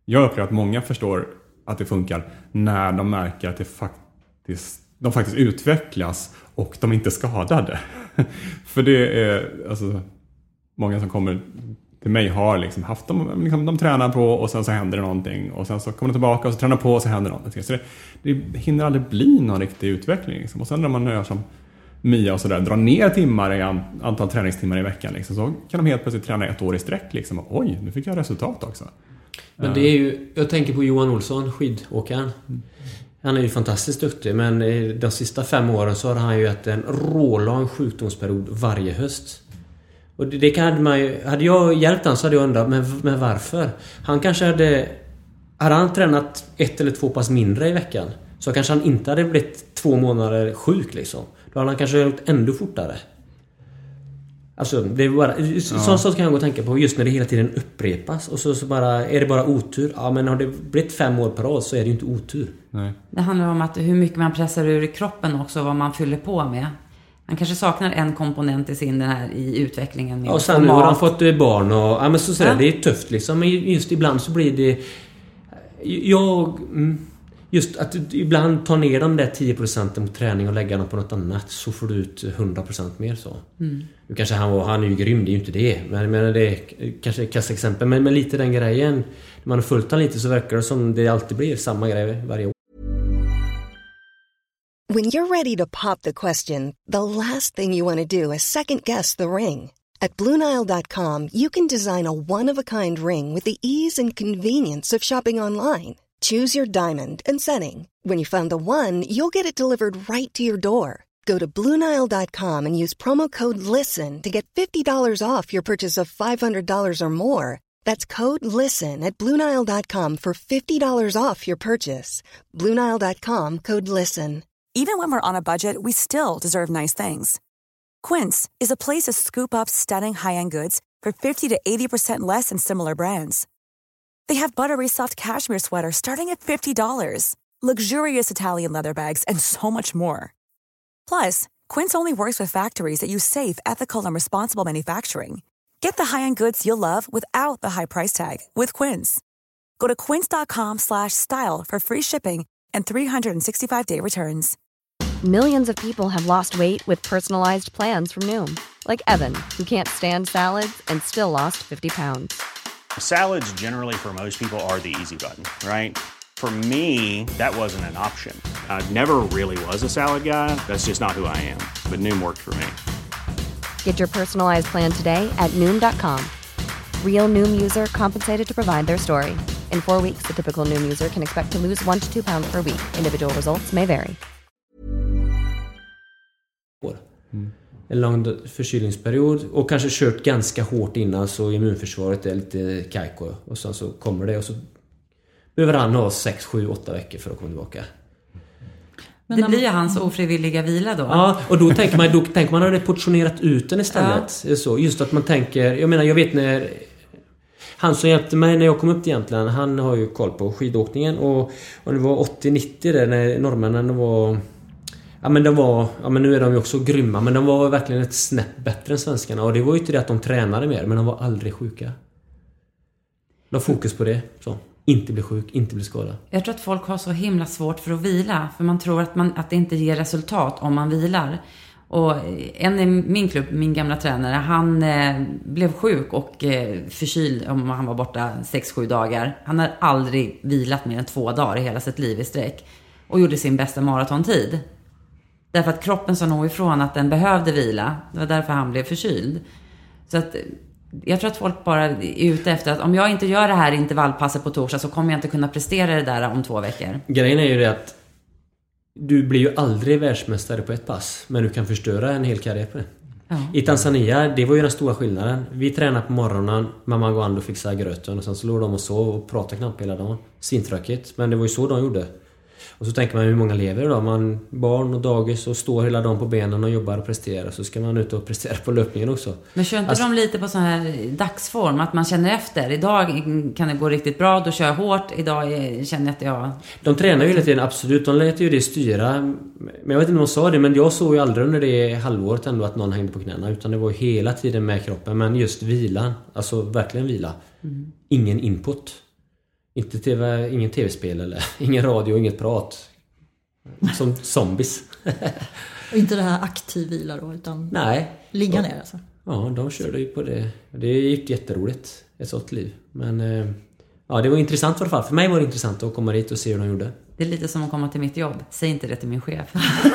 jag upplever att många förstår att det funkar när de märker att de faktiskt utvecklas och de inte är skadade. För det är alltså, många som kommer till mig har liksom haft de tränar på och sen så händer det någonting och sen så kommer de tillbaka och så tränar på och så händer någonting. Så det hinner aldrig bli någon riktig utveckling liksom. Och sen när man gör som Mia och sådär, drar ner timmar i antal träningstimmar i veckan liksom, så kan de helt plötsligt träna 1 år i sträck liksom. Oj, nu fick jag resultat också. Men det är ju, jag tänker på Johan Olsson, skidåkaren. Han är ju fantastiskt duktig, men de sista 5 åren så har han ju haft en rålång sjukdomsperiod varje höst. Och det kan man ju, hade jag hjälpt han så hade jag undrat, men varför? Han kanske hade han tränat 1 eller 2 pass mindre i veckan, så kanske han inte hade blivit 2 månader sjuk liksom. Då hade han kanske gjort ändå fortare. Alltså, det är bara sånt kan jag gå och tänka på just när det hela tiden upprepas. Och så bara, är det bara otur? Ja, men har det blivit 5 år per år så är det ju inte otur. Nej. Det handlar om att hur mycket man pressar ur kroppen också, vad man fyller på med. Man kanske saknar en komponent i utvecklingen. Ja, och sen nu har han fått barn och ja, men så det är tufft liksom. Men just ibland så blir det just att ibland ta ner de där 10% på träning och lägga dem på något annat, så får du ut 100% mer så. Nu kanske han är ju grym, det är ju inte det. Men det är kanske ett klassexempel. Men lite den grejen, när man har följt han lite så verkar det som det alltid blir samma grej varje år. When you're ready to pop the question, the last thing you want to do is second guess the ring. At BlueNile.com you can design a one-of-a-kind ring with the ease and convenience of shopping online. Choose your diamond and setting. When you find the one, you'll get it delivered right to your door. Go to BlueNile.com and use promo code LISTEN to get $50 off your purchase of $500 or more. That's code LISTEN at BlueNile.com for $50 off your purchase. BlueNile.com, code LISTEN. Even when we're on a budget, we still deserve nice things. Quince is a place to scoop up stunning high-end goods for 50 to 80% less than similar brands. They have buttery soft cashmere sweaters starting at $50, luxurious Italian leather bags, and so much more. Plus, Quince only works with factories that use safe, ethical, and responsible manufacturing. Get the high-end goods you'll love without the high price tag with Quince. Go to quince.com/style for free shipping and 365-day returns. Millions of people have lost weight with personalized plans from Noom. Like Evan, who can't stand salads and still lost 50 pounds. Salads generally for most people are the easy button, right? For me, that wasn't an option. I never really was a salad guy. That's just not who I am. But Noom worked for me. Get your personalized plan today at Noom.com. Real Noom user compensated to provide their story. In 4 weeks, the typical Noom user can expect to lose 1 to 2 pounds per week. Individual results may vary. En lång förkylningsperiod och kanske kört ganska hårt innan, så immunförsvaret är lite kajko, och sen så kommer det och så behöver han ha 6, 7, 8 veckor för att komma tillbaka. Men det blir ju hans ofrivilliga vila då. Ja, och då tänker man har det portionerat ut den istället. Ja. Så, just att man tänker, jag vet när han som hjälpte mig när jag kom upp till Jämtland, han har ju koll på skidåkningen, och det var 80-90 där när norrmännen var... Ja, men nu är de ju också grymma, men de var verkligen ett snäpp bättre än svenskarna, och det var ju inte det att de tränade mer, men de var aldrig sjuka. De har fokus på det, så inte bli sjuk, inte bli skadad. Jag tror att folk har så himla svårt för att vila, för man tror att det inte ger resultat om man vilar. Och en i min klubb, min gamla tränare, han blev sjuk och förkyld om han var borta 6-7 dagar. Han har aldrig vilat mer än 2 dagar i hela sitt liv i sträck, och gjorde sin bästa maratontid. Därför att kroppen sa nog ifrån att den behövde vila. Det var därför han blev förkyld. Så att jag tror att folk bara är ute efter att om jag inte gör det här intervallpasset på torsdag, så kommer jag inte kunna prestera det där om 2 veckor. Grejen är ju det att du blir ju aldrig världsmästare på ett pass, men du kan förstöra en hel karriär på det. Ja. I Tanzania, det var ju den stora skillnaden. Vi tränade på morgonen, mamma går an och fixade gröten, och sen så låg de och sov och pratade knappt hela dagen. Svintråkigt, men det var ju så de gjorde. Och så tänker man hur många lever då. Man barn och dagis och står hela dagen på benen och jobbar och presterar. Så ska man ut och prestera på löpningen också. Men kör inte de lite på sån här dagsform? Att man känner efter. Idag kan det gå riktigt bra, då kör jag hårt. Idag känner jag att jag... De tränar ju hela tiden, absolut. De lät ju det styra. Men jag vet inte om de sa det, men jag såg ju aldrig under det halvåret ändå att någon hängde på knäna. Utan det var ju hela tiden med kroppen. Men just vilan, alltså verkligen vila. Ingen input. Ingen tv-spel eller ingen radio, inget prat. Som zombies. Och inte det här aktiv vila då, utan Nej. ligga ner alltså. Ja, de körde ju på det. Det är jätteroligt, ett sånt liv. Men ja, det var intressant i alla fall. För mig var det intressant att komma dit och se hur de gjorde. Det är lite som att komma till mitt jobb. Säg inte det till min chef.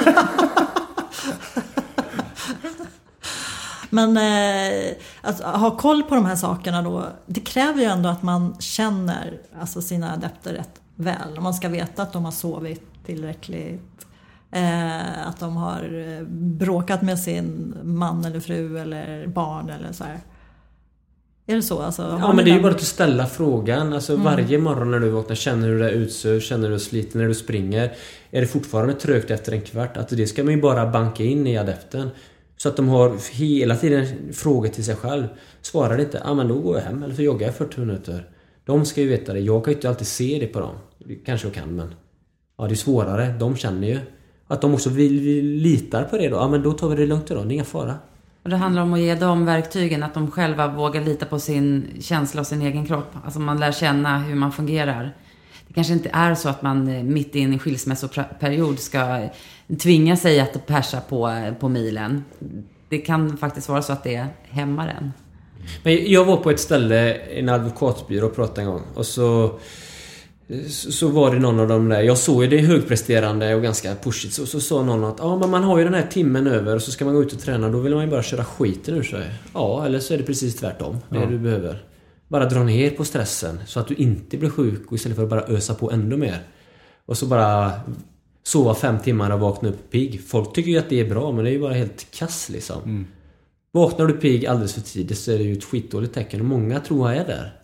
Men att ha koll på de här sakerna då, det kräver ju ändå att man känner alltså sina adepter rätt väl. Man ska veta att de har sovit tillräckligt, att de har bråkat med sin man eller fru eller barn eller så här. Är det så? Alltså, ja, men det är ju bara att ställa frågan. Alltså varje morgon när du vaknar, känner du dig utsövd, känner du dig sliten när du springer? Är det fortfarande trögt efter en kvart? Att det ska man ju bara banka in i adepten. Så att de har hela tiden frågor till sig själv. Svarar det inte, men då går jag hem eller så joggar jag 40 minuter. De ska ju veta det. Jag kan ju inte alltid se det på dem. Kanske jag kan, men ja, det är svårare. De känner ju att de också litar på det då. Ja, men då tar vi det lugnt då. Det är inga fara. Och det handlar om att ge dem verktygen, att de själva vågar lita på sin känsla och sin egen kropp. Alltså man lär känna hur man fungerar. Det kanske inte är så att man mitt i en skilsmässoperiod ska tvinga sig att persa på milen. Det kan faktiskt vara så att det hämmar en. Men jag var på ett ställe, en advokatbyrå, och pratade en gång. Och så var det någon av dem där. Jag såg ju det högpresterande och ganska pushigt. Så sa någon att men man har ju den här timmen över och så ska man gå ut och träna. Då vill man ju bara köra skiten ur sig. Ja, eller så är det precis tvärtom. Det du behöver. Bara dra ner på stressen så att du inte blir sjuk, och istället för att bara ösa på ännu mer. Och så bara sova 5 timmar och vakna upp pigg. Folk tycker ju att det är bra, men det är ju bara helt kass liksom. Vaknar du pigg alldeles för tidigt så är det ju ett skitdåligt tecken. Och många tror jag är där.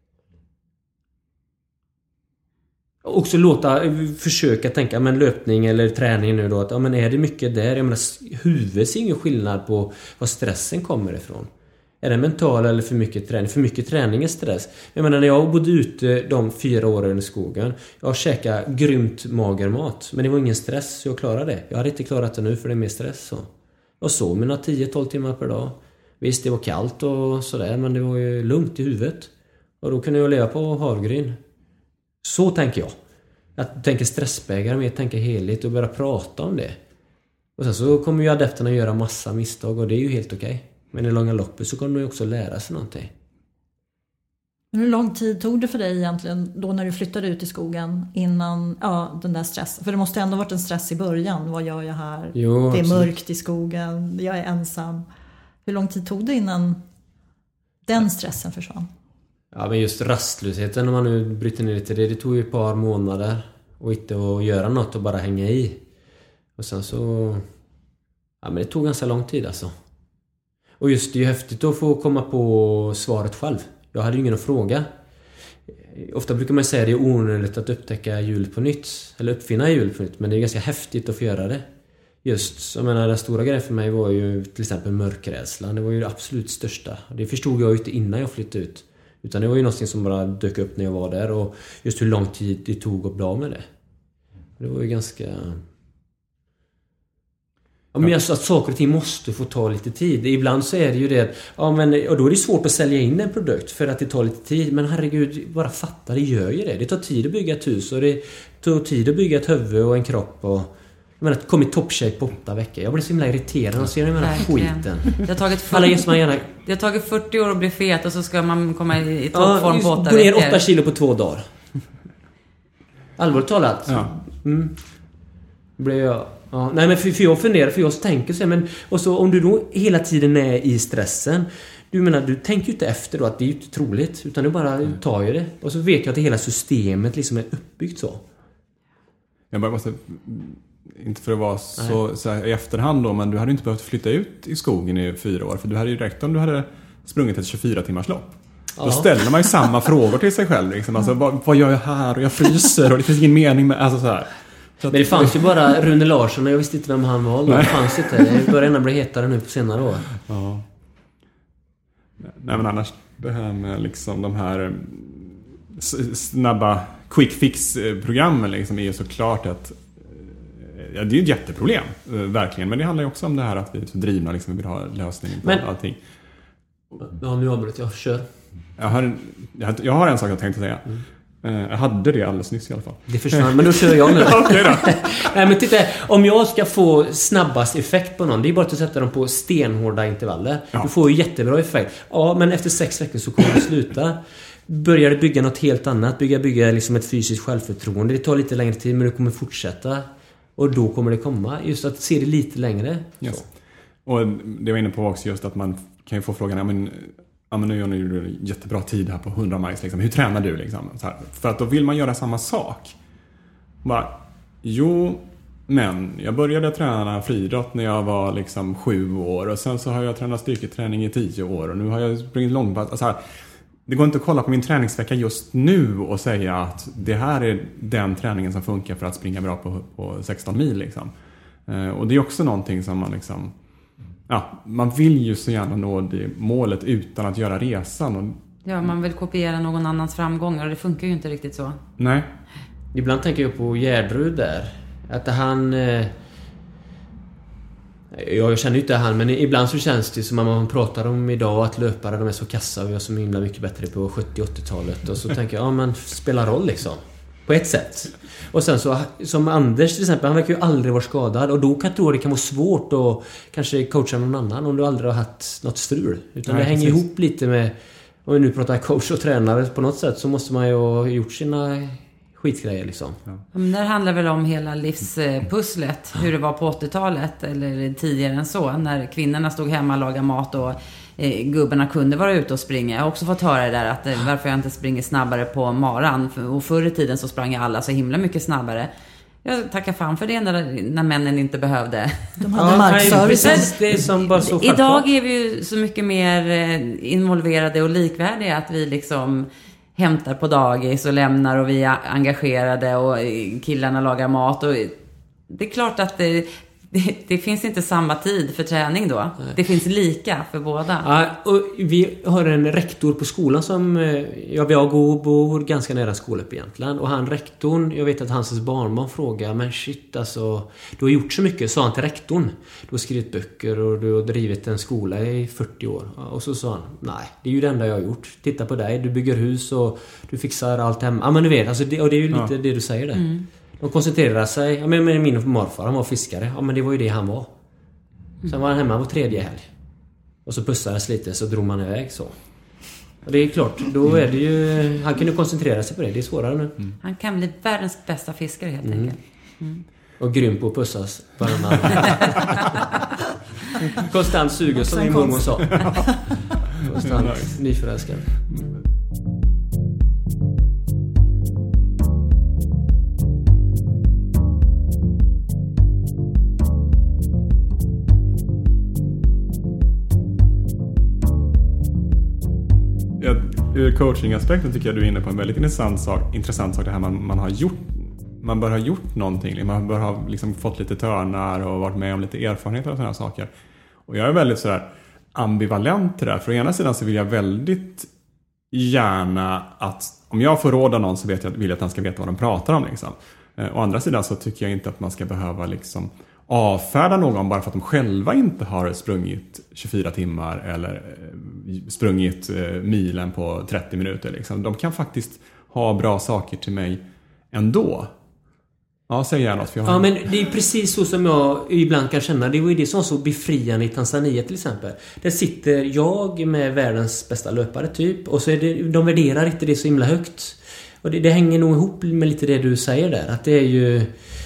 Också försöka tänka, men löpning eller träning nu då, att men är det mycket där? Jag menar, huvudet ser ingen skillnad på var stressen kommer ifrån. Är det mental eller för mycket träning? För mycket träning är stress. Jag menar, när jag bodde ute de 4 åren i skogen, jag käkade grymt magermat, men det var ingen stress, så jag klarade det. Jag hade inte klarat det nu, för det är mer stress. Så jag sov mina 10-12 timmar per dag. Visst, det var kallt och sådär, men det var ju lugnt i huvudet. Och då kunde jag leva på havregryn. Så tänker jag. Jag tänker stressbägare, men jag tänker helhet och börja prata om det. Och sen så kommer ju adepterna göra massa misstag, och det är ju helt okej. Men i långa loppet så kommer du också lära sig någonting. Men hur lång tid tog det för dig egentligen då när du flyttade ut i skogen innan den där stressen? För det måste ändå varit en stress i början. Vad gör jag här? Jo, det är absolut. mörkt i skogen. Jag är ensam. Hur lång tid tog det innan den stressen försvann? Ja, men just rastlösheten, om man nu bryter ner lite det tog ju ett par månader. Och inte att göra något och bara hänga i. Och sen så... Ja, men det tog ganska lång tid alltså. Och just det är ju häftigt att få komma på svaret själv. Jag hade ju ingen att fråga. Ofta brukar man säga att det är onödigt att upptäcka hjulet på nytt. Eller uppfinna hjulet på nytt. Men det är ganska häftigt att få göra det. Just, jag menar, den stora grejen för mig var ju till exempel mörkrädslan. Det var ju det absolut största. Det förstod jag ju inte innan jag flyttade ut. Utan det var ju något som bara dök upp när jag var där. Och just hur lång tid det tog att bli av med det. Det var ju ganska... Ja, men alltså att saker och ting måste få ta lite tid. Ibland så är det ju det. Och då är det svårt att sälja in en produkt för att det tar lite tid. Men herregud, bara fatta, det gör ju det. Det tar tid att bygga ett hus och det tar tid att bygga ett huvud och en kropp. Och, jag menar, det kommer topptjej på 8 veckor. Jag blir så himla irriterad och ser den här skiten. Det har tagit 40 år att bli fet och så ska man komma i toppform på 8 veckor. Gå ner 8 kilo på 2 dagar. Allvarligt talat. Ja. Blir jag... Ja, nej, men för jag funderar, för jag tänker så här, men och så om du då hela tiden är i stressen, du tänker ju inte efter då att det är ju inte troligt, utan du bara tar ju det. Och så vet jag att det hela systemet liksom är uppbyggt så. Jag bara måste, inte för att vara så här i efterhand då, men du hade inte behövt flytta ut i skogen i 4 år, för du hade ju räckt om du hade sprungit ett 24-timmars lopp. Då ställer man ju samma frågor till sig själv liksom. Alltså, vad gör jag här? Och jag fryser och det finns ingen mening med, alltså så här. Men det fanns ju bara Rune Larsson och jag visste inte vem han var. Det fanns inte. Det börjar ändå bli hetare nu på senare år. Ja. Nej, men annars det här med liksom de här snabba quick fix-programmen liksom är ju såklart att det är ju ett jätteproblem, verkligen. Men det handlar ju också om det här att vi är så drivna liksom, vi vill ha lösningen på allting. Ja, nu avbryter jag. Kör. Jag har en sak jag tänkte säga. Jag hade det alldeles nyss i alla fall. Det försvann, men då kör jag nu. Okej då. Nej, men titta, om jag ska få snabbast effekt på någon, det är bara att sätta dem på stenhårda intervaller. Ja. Du får ju jättebra effekt. Ja, men efter 6 veckor så kommer det sluta. Börjar du bygga något helt annat, bygga liksom ett fysiskt självförtroende. Det tar lite längre tid, men du kommer fortsätta. Och då kommer det komma. Just att se det lite längre. Yes. Och det var inne på också just att man kan ju få frågan, men nu gör ni jättebra tid här på 100 miles. Liksom. Hur tränar du? Liksom? Så här, för att då vill man göra samma sak. Bara, men jag började träna friidrott när jag var liksom 7 år. Och sen så har jag tränat styrketräning i 10 år. Och nu har jag sprungit långpass. Alltså det går inte att kolla på min träningsvecka just nu och säga att det här är den träningen som funkar för att springa bra på 16 mil. Liksom. Och det är också någonting som man liksom... Ja, man vill ju så gärna nå det målet utan att göra resan. Ja, man vill kopiera någon annans framgångar och det funkar ju inte riktigt så. Nej. Ibland tänker jag på Gärdrud där. Att han... Jag känner ju inte han, men ibland så känns det som att man pratar om idag att löpare, de är så kassa och jag är så himla mycket bättre på 70-80-talet. Och så tänker jag, men spelar roll liksom. På ett sätt. Och sen så, som Anders till exempel, han verkar ju aldrig vara skadad. Och då kan jag tro att det kan vara svårt att kanske coacha någon annan om du aldrig har haft något strul. Utan det hänger ihop lite med, om vi nu pratar coach och tränare på något sätt, så måste man ju ha gjort sina skitgrejer liksom. Ja. Men det handlar väl om hela livspusslet. Hur det var på 80-talet eller tidigare än så. När kvinnorna stod hemma och lagade mat och gubbarna kunde vara ute och springa. Jag har också fått höra det där att varför jag inte springer snabbare på maran. Och förr i tiden så sprang alla så himla mycket snabbare. Jag tackar fan för det när männen inte behövde. De hade markservice. Det är som bara så idag är vi ju så mycket mer involverade och likvärdiga att vi liksom hämtar på dagis och lämnar och vi är engagerade och killarna lagar mat. Och det är klart att det finns inte samma tid för träning då. Nej. Det finns lika för båda. Ja, och vi har en rektor på skolan som... Ja, vi bor ganska nära skolan egentligen. Och han rektorn, jag vet att hans barnbarn frågar, men shit alltså, du har gjort så mycket, sa han till rektorn. Du har skrivit böcker och du har drivit en skola i 40 år. Och så sa han, nej, det är ju det enda jag har gjort. Titta på dig, du bygger hus och du fixar allt hemma. Ja, men du vet, alltså och det är ju lite det du säger där. Mm. De koncentrerade sig, ja, men min morfar, han var fiskare. Ja, men det var ju det han var. Sen var han hemma på 3:e helg. Och så pussades lite, så drog man iväg så. Och det är klart, då är det ju... Han kunde koncentrera sig på det, det är svårare nu. Mm. Han kan bli världens bästa fiskare helt enkelt. Mm. Och grym på att pussas på en annan. Konstant suger, som min mormor sa. Konstant nyförälskad. Ur coachingaspekten tycker jag du är inne på en väldigt intressant sak det här man bör ha gjort någonting. Man bör ha liksom fått lite törnar och varit med om lite erfarenheter och sådana saker. Och jag är väldigt sådär ambivalent till det där. För å ena sidan så vill jag väldigt gärna att om jag får råda någon så vill jag att han ska veta vad de pratar om. Liksom. Å andra sidan så tycker jag inte att man ska behöva liksom avfärda någon bara för att de själva inte har sprungit 24 timmar eller sprungit milen på 30 minuter. Liksom. De kan faktiskt ha bra saker till mig ändå. Ja, säg gärna något. För ja, men det är precis så som jag ibland kan känna. Det var ju det som var så befriande i Tanzania till exempel. Där sitter jag med världens bästa löpare typ. Och så är det, de värderar inte det så himla högt. Och det hänger nog ihop med lite det du säger där. Att det är ju...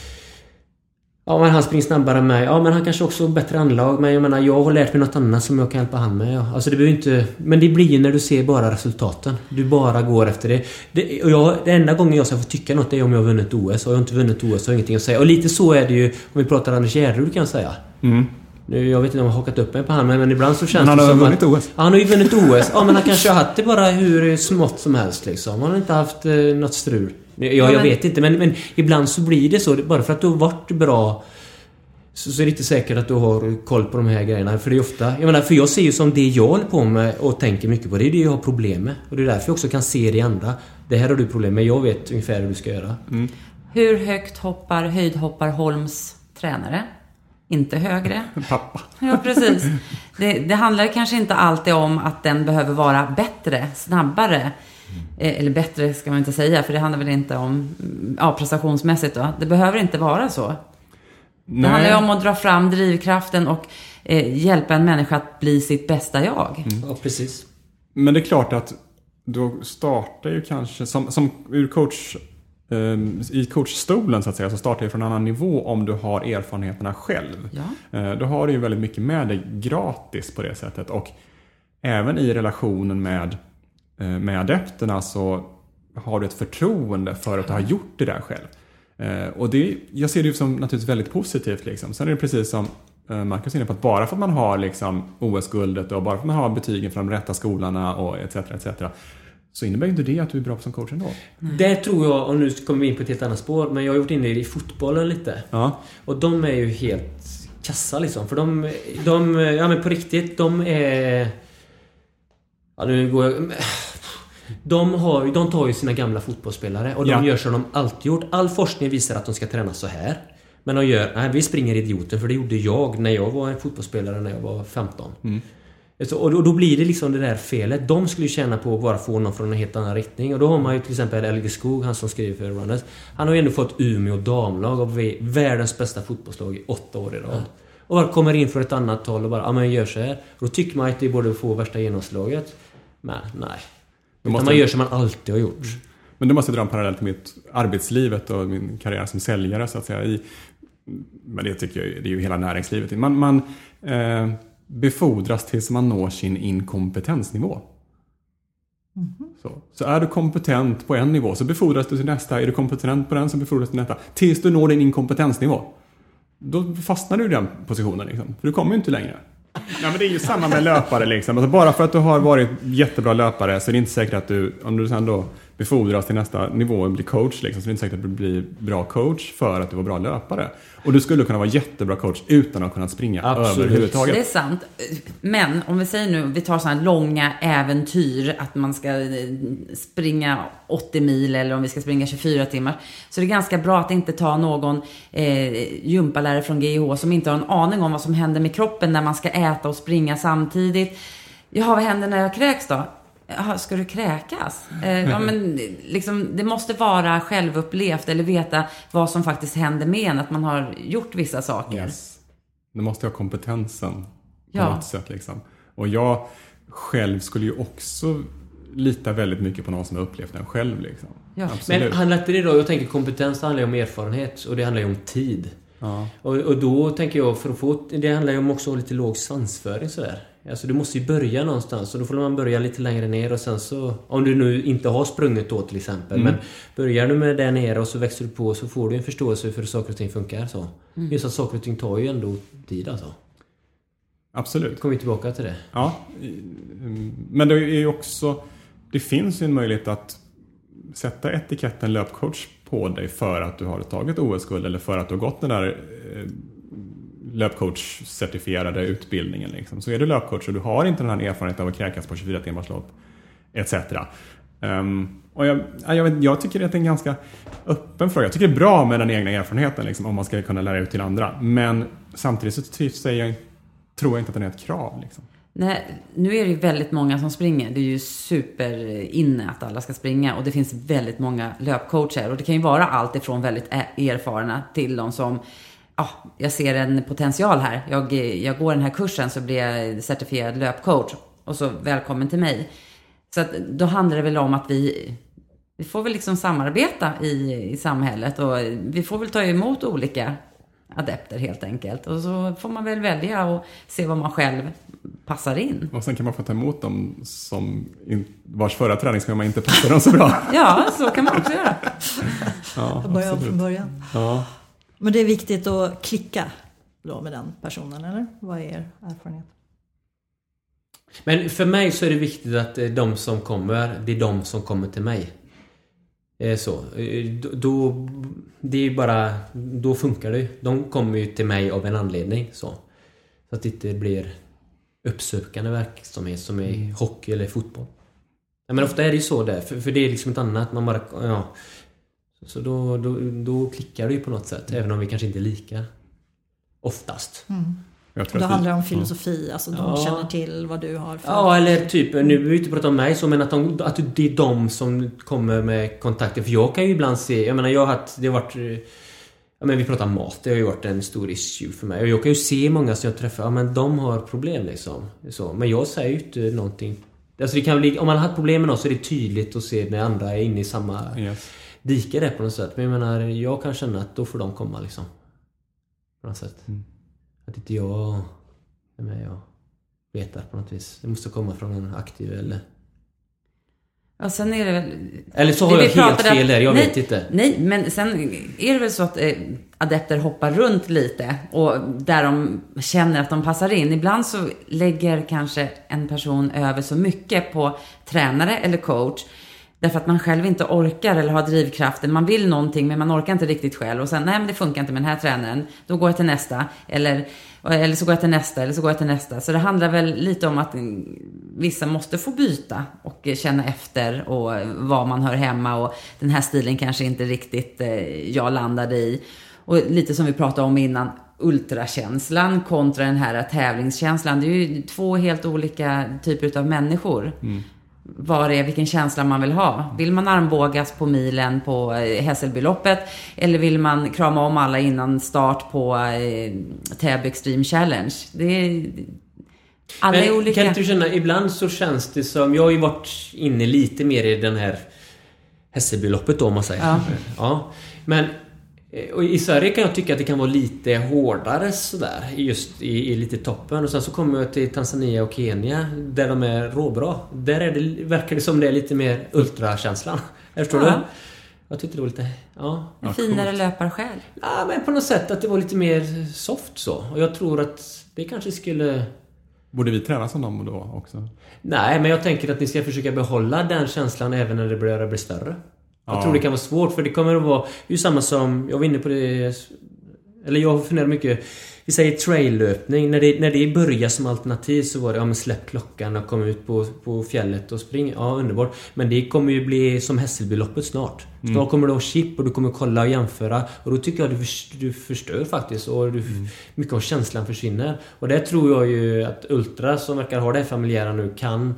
Ja, men han springer snabbare än mig. Ja, men han kanske också har bättre anlag. Men jag menar, jag har lärt mig något annat som jag kan hjälpa han med. Ja. Alltså det behöver inte... Men det blir när du ser bara resultaten. Du bara går efter det. Det enda gången jag ska få tycka något är om jag har vunnit OS. Har jag inte vunnit OS så har jag ingenting att säga. Och lite så är det ju om vi pratar Anders Gärdrud kan jag säga. Mm. Nu, jag vet inte om jag har hakat upp mig på han, men ibland så känns det som att... OS. Ja, han har ju vunnit OS. Ja, men han kanske har haft det bara hur smått som helst liksom. Han har inte haft något strul. Jag vet inte, men ibland så blir det så. Bara för att du har varit bra så är det inte säkert att du har koll på de här grejerna. För det är ofta... Jag menar, för jag ser ju som det jag håller på med och tänker mycket på. Det är det jag har problem med. Och det är därför jag också kan se det andra. Det här har du problem med. Jag vet ungefär hur du ska göra. Mm. Hur högt höjdhoppar Holms tränare? Inte högre. Pappa. Ja, precis. Det handlar kanske inte alltid om att den behöver vara bättre, snabbare. Eller bättre ska man inte säga, för det handlar väl inte om prestationsmässigt då. Det behöver inte vara så. Nej. Det handlar ju om att dra fram drivkraften och hjälpa en människa att bli sitt bästa jag. Ja, precis. Men det är klart att då startar ju kanske som ur coach i coachstolen så att säga, så startar det från en annan nivå om du har erfarenheterna själv. Ja. Då har du ju väldigt mycket med dig gratis på det sättet, och även i relationen med adepterna så har du ett förtroende för att du har gjort det där själv. Och jag ser det ju som naturligtvis väldigt positivt liksom. Sen är det precis som Marcus är inne på, att bara för att man har liksom OS-guldet och bara för att man har betygen från de rätta skolorna och etc. så innebär inte det att du är bra som coach ändå. Det tror jag, och nu kommer vi in på ett helt annat spår, men jag har gjort in det i fotbollen lite. Ja. Och de är ju helt kassa liksom. För de men på riktigt, de är... Ja, nu går jag... De tar ju sina gamla fotbollsspelare och de gör som de alltid gjort. All forskning visar att de ska träna så här. Men de gör, vi springer idioten, för det gjorde jag när jag var en fotbollsspelare när jag var 15. Och då blir det liksom det där felet. De skulle ju tjäna på att bara få någon från en helt annan riktning. Och då har man ju till exempel Elge Skog, han som skriver för Runners. Han har ju ändå fått Umeå damlag av världens bästa fotbollslag i 8 år i rad. Och bara kommer in för ett annat håll och bara, men gör så här. Och då tycker man att det borde få värsta genomslaget. Men nej. Man gör som man alltid har gjort. Men du måste dra en parallell till mitt arbetslivet och min karriär som säljare så att säga. Men det tycker jag det är ju hela näringslivet. Man befordras tills man når sin inkompetensnivå. Så är du kompetent på en nivå så befordras du till nästa. Är du kompetent på den så befordras du till nästa. Tills du når din inkompetensnivå. Då fastnar du i den positionen liksom. För du kommer ju inte längre. Ja, men det är ju samma med löpare liksom. Alltså bara för att du har varit jättebra löpare så är det inte säkert att du, om du sen då befordras till nästa nivå och blir coach liksom, så är det inte säkert att du blir bra coach för att du var bra löpare. Och du skulle kunna vara jättebra coach utan att kunna springa överhuvudtaget. Det är sant. Men om vi säger nu, vi tar sådana långa äventyr, att man ska springa 80 mil eller om vi ska springa 24 timmar. Så det är ganska bra att inte ta någon gympalärare från GIH som inte har en aning om vad som händer med kroppen när man ska äta och springa samtidigt. Ja, vad händer när jag kräks då? Jaha, ska du kräkas? Ja, men liksom, det måste vara självupplevt eller veta vad som faktiskt händer med en, att man har gjort vissa saker. Yes. Du måste ha kompetensen på något sätt liksom. Och jag själv skulle ju också lita väldigt mycket på någon som har upplevt den själv liksom. Ja. Men handlar inte det då, jag tänker kompetens handlar ju om erfarenhet och det handlar ju om tid. Ja. Och då tänker jag, för att få, det handlar ju om också lite låg svansföring sådär. Alltså du måste ju börja någonstans och då får man börja lite längre ner och sen så, om du nu inte har sprungit då till exempel, men börjar du med det nere och så växer du på så får du en förståelse för hur saker och ting funkar så. Just att saker och ting tar ju ändå tid alltså. Absolut. Kommer vi tillbaka till det. Ja, men det är ju också, det finns ju en möjlighet att sätta etiketten löpcoach på dig för att du har tagit OS-guld eller för att du har gått den där löpcoach-certifierade utbildningen liksom. Så är du löpcoach och du har inte den här erfarenheten av att kräkas på 24 timmars lopp etc. Och jag tycker att det är en ganska öppen fråga. Jag tycker det är bra med den egna erfarenheten liksom, om man ska kunna lära ut till andra. Men samtidigt så tror jag inte att den är ett krav liksom. Nej, nu är det ju väldigt många som springer. Det är ju super inne att alla ska springa. Och det finns väldigt många löpcoacher. Och det kan ju vara allt ifrån väldigt erfarna till de som... jag ser en potential här. Jag går den här kursen så blir jag certifierad löpcoach. Och så välkommen till mig. Så att, då handlar det väl om att vi får väl liksom samarbeta i samhället. Och vi får väl ta emot olika adepter helt enkelt. Och så får man väl välja och se vad man själv passar in. Och sen kan man få ta emot dem som vars förra träningsschema inte passar dem så bra. Ja, så kan man också göra. Ja, börja om från början. Ja. Men det är viktigt att klicka då med den personen, eller? Vad är er erfarenhet? Men för mig så är det viktigt att de som kommer, det är de som kommer till mig. Så. Det är bara, då funkar det. De kommer ju till mig av en anledning. Så att det inte blir uppsökande verksamhet som är hockey eller fotboll. Ja, men ofta är det ju så där, för det är liksom ett annat. Man bara, så då klickar det ju på något sätt, även om vi kanske inte är lika oftast. Då handlar det om filosofi, alltså de känner till vad du har för... Ja, eller typ, nu vill vi inte prata om mig så, men att det är de som kommer med kontakter. För jag kan ju ibland se, jag menar, vi pratar mat, det har ju varit en stor issue för mig. Och jag kan ju se många som jag träffar, men de har problem liksom. Så, men jag säger ju inte någonting. Alltså det kan bli, om man har haft problem med något så är det tydligt att se när andra är inne i samma dike där på något sätt. Men jag menar, jag kan känna att då får de komma liksom. På något sätt. Att inte jag är med och vetar på något vis. Det måste komma från en aktiv eller... Ja, sen är det väl... Eller så har jag helt fel där, jag vet inte. Nej, men sen är det väl så att adepter hoppar runt lite och där de känner att de passar in. Ibland så lägger kanske en person över så mycket på tränare eller coach därför att man själv inte orkar eller har drivkraften. Man vill någonting men man orkar inte riktigt själv. Och sen, nej men det funkar inte med den här tränaren. Då går jag till nästa. Eller så går jag till nästa. Eller så går jag till nästa. Så det handlar väl lite om att vissa måste få byta och känna efter och var man hör hemma. Och den här stilen kanske inte riktigt jag landade i. Och lite som vi pratade om innan, ultrakänslan kontra den här tävlingskänslan. Det är ju 2 helt olika typer av människor. Vad är vilken känsla man vill ha. Vill man armbågas på milen på Hässelbyloppet eller vill man krama om alla innan start på Täby Extreme Challenge? Det är alla är olika. Kan du känna, ibland så känns det som, jag har ju varit inne lite mer i den här Hässelbyloppet då, om man säger. Ja. Men och i Sverige kan jag tycka att det kan vara lite hårdare sådär, just i lite toppen. Och sen så kommer jag till Tanzania och Kenya där de är råbra. Där verkar det som det är lite mer ultrakänslan. Förstår du? Jag tyckte det var lite... En finare löparsjäl. Ja, men på något sätt att det var lite mer soft så. Och jag tror att det kanske skulle... Borde vi träna som dem då också? Nej, men jag tänker att ni ska försöka behålla den känslan även när det blir större. Jag tror det kan vara svårt, för det kommer att vara ju samma som, jag var inne på det, eller jag funderar mycket, vi säger traillöpning, när det började som alternativ så var det, men släpp klockan och kom ut på fjället och spring, underbart, men det kommer ju bli som Hässelbyloppet snart. Snart kommer det ha chip och du kommer kolla och jämföra, och då tycker jag du förstör faktiskt, och mycket av känslan försvinner, och det tror jag ju att ultra som verkar ha det familjära nu kan,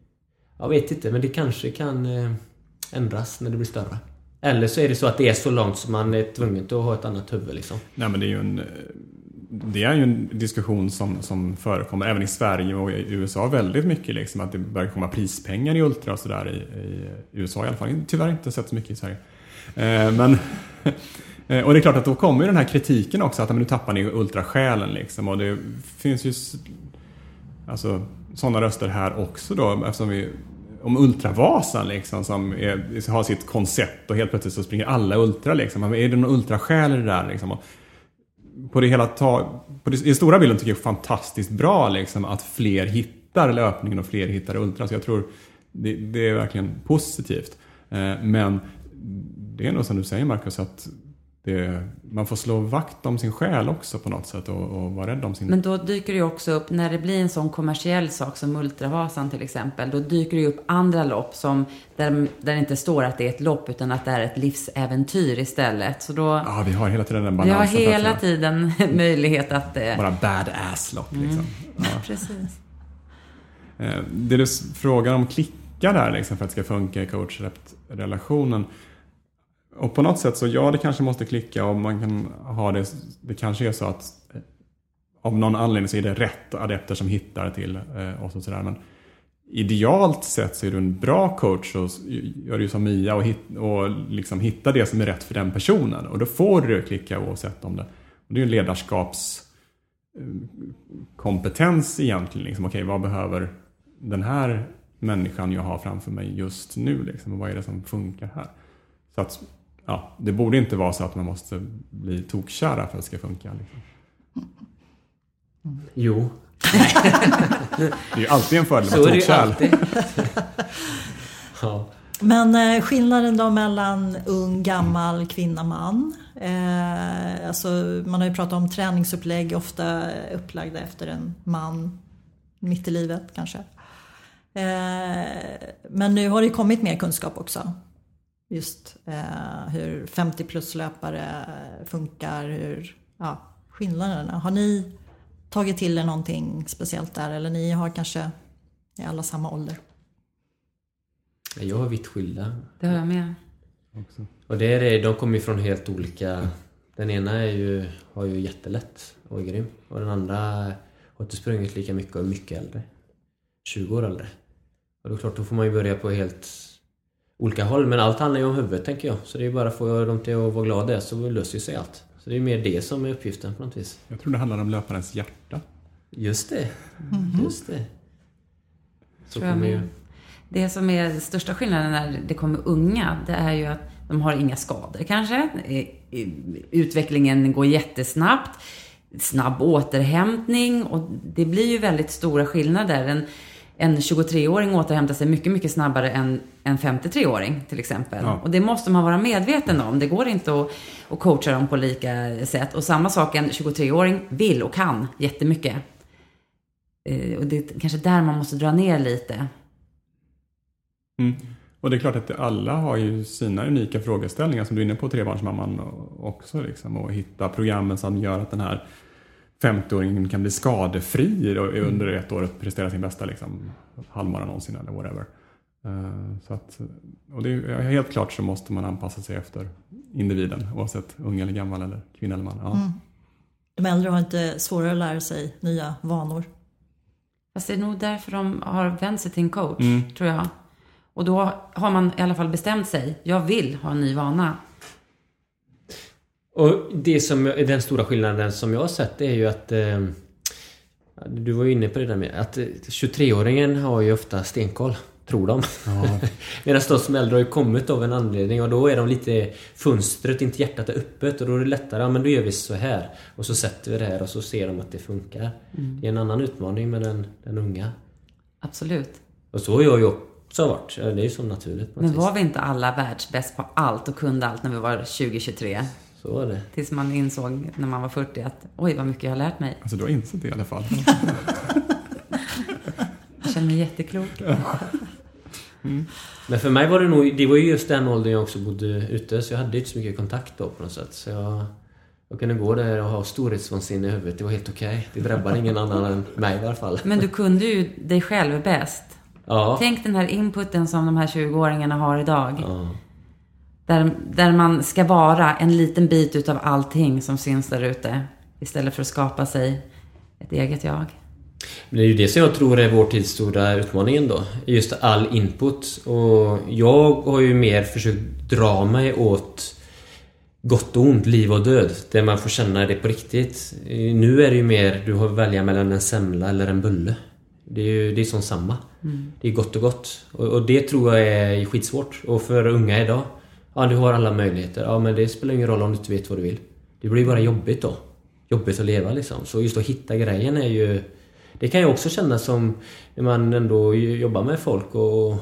jag vet inte, men det kanske kan ändras när det blir större. Eller så är det så att det är så långt som man är tvungen att ha ett annat huvud liksom. Nej, men det är ju en diskussion som förekommer även i Sverige och i USA väldigt mycket liksom, att det börjar komma prispengar i ultra och sådär i USA i alla fall. Tyvärr inte sett så mycket i Sverige. Och det är klart att då kommer ju den här kritiken också, att nu tappar ni ultrasjälen liksom, och det finns ju alltså sådana röster här också då, eftersom om Ultravasan liksom, som har sitt koncept och helt plötsligt så springer alla ultra liksom. Men är det någon ultrasjäl i det där liksom? Och på det hela i stora bilden tycker jag är fantastiskt bra liksom, att fler hittar löpningen och fler hittar ultra. Så jag tror det är verkligen positivt. Men det är nog som du säger, Marcus, att man får slå vakt om sin själ också på något sätt och vara rädd om sin... Men då dyker det ju också upp, när det blir en sån kommersiell sak som Ultravasan till exempel, då dyker det ju upp andra lopp som där det inte står att det är ett lopp utan att det är ett livsäventyr istället. Så då... Ja, vi har hela tiden den balansen. Vi har hela tiden möjlighet att... Bara badass-lopp liksom. Ja. Precis. Det du frågar om klickar där liksom, för att det ska funka i coach-relationen. Och på något sätt så det kanske måste klicka, och man kan ha det kanske är så att av någon anledning så är det rätt adepter som hittar till oss och sådär. Men idealt sett så är du en bra coach och gör du som Mia och liksom hitta det som är rätt för den personen. Och då får du klicka oavsett om det. Och det är ju en ledarskapskompetens egentligen. Liksom, okej, vad behöver den här människan jag har framför mig just nu? Liksom, och vad är det som funkar här? Så att det borde inte vara så att man måste bli tokkära för att det ska funka. Liksom. Jo. Det är ju alltid en fördel med tokkär. Ja. Men skillnaden då mellan ung, gammal, kvinna, man. Alltså, man har ju pratat om träningsupplägg, ofta upplagda efter en man mitt i livet kanske. Men nu har det kommit mer kunskap också. Just hur 50 plus löpare funkar, skillnaderna. Har ni tagit till er någonting speciellt där? Eller ni har kanske i alla samma ålder? Jag har vitt skilda. Det har jag med. Också. Och de kommer ju från helt olika... Den ena har ju jättelätt och är grym. Och den andra har inte sprungit lika mycket och är mycket äldre. 20 år äldre. Och då är klart, då får man ju börja på helt olika håll. Men allt handlar ju om huvudet, tänker jag. Så det är bara att få dem till att vara glada, så löser sig allt. Så det är mer det som är uppgiften på något vis. Jag tror det handlar om löparens hjärta. Just det. Just det. Så tror kommer ju... Det som är största skillnaden när det kommer unga, det är ju att de har inga skador kanske. Utvecklingen går jättesnabbt. Snabb återhämtning. Och det blir ju väldigt stora skillnader. En 23-åring återhämtar sig mycket, mycket snabbare än en 53-åring till exempel. Ja. Och det måste man vara medveten om. Det går inte att coacha dem på lika sätt. Och samma sak, en 23-åring vill och kan jättemycket. Och det är kanske där man måste dra ner lite. Mm. Och det är klart att alla har ju sina unika frågeställningar som du är inne på, trebarnsmamman också liksom, och hitta programmen som gör att den här 50-åringen kan bli skadefri och under ett år prestera sin bästa liksom, halvmara någonsin eller whatever. Så att, och det är helt klart så måste man anpassa sig efter individen, oavsett ung eller gammal eller kvinna eller man. Ja. Mm. De äldre har inte svårare att lära sig nya vanor. Fast det är nog därför de har vänt sig till en coach, tror jag. Och då har man i alla fall bestämt sig. Jag vill ha en ny vana. Och det som är den stora skillnaden som jag har sett är ju att du var ju inne på det där med att 23-åringen har ju ofta stenkoll, tror de. Ja. Medan de som äldre har ju kommit av en anledning och då är de lite fönstret, inte hjärtat är öppet och då är det lättare, ja men då gör vi så här och så sätter vi det här och så ser de att det funkar. Det är en annan utmaning med den unga. Absolut. Och så har jag ju också varit, det är ju så naturligt. Men var vi inte alla världsbäst på allt och kunde allt när vi var 20-23? Så var det. Tills man insåg när man var 40 att oj vad mycket jag har lärt mig. Alltså du har insett det i alla fall. Jag känner mig jätteklok. Men för mig var det var ju just den åldern jag också bodde ute, så jag hade inte så mycket kontakt då på något sätt. Så jag kunde gå där och ha storhetsvansinne i huvudet, det var helt okej. Det drabbade ingen annan än mig i alla fall. Men du kunde ju dig själv bäst. Ja. Tänk den här inputen som de här 20-åringarna har idag. Ja. Där man ska vara en liten bit utav allting som syns där ute. Istället för att skapa sig ett eget jag. Men det är ju det som jag tror är vår tids stora utmaningen då. Just all input. Och jag har ju mer försökt dra mig åt gott och ont, liv och död. Där man får känna det på riktigt. Nu är det ju mer, du har att välja mellan en semla eller en bulle. Det är som samma. Det är gott och gott. Och det tror jag är skitsvårt. Och för unga idag, ja du har alla möjligheter. Ja men det spelar ingen roll om du inte vet vad du vill. Det blir bara jobbigt då. Jobbigt att leva liksom. Så just att hitta grejen är ju... Det kan jag också känna som när man ändå jobbar med folk och...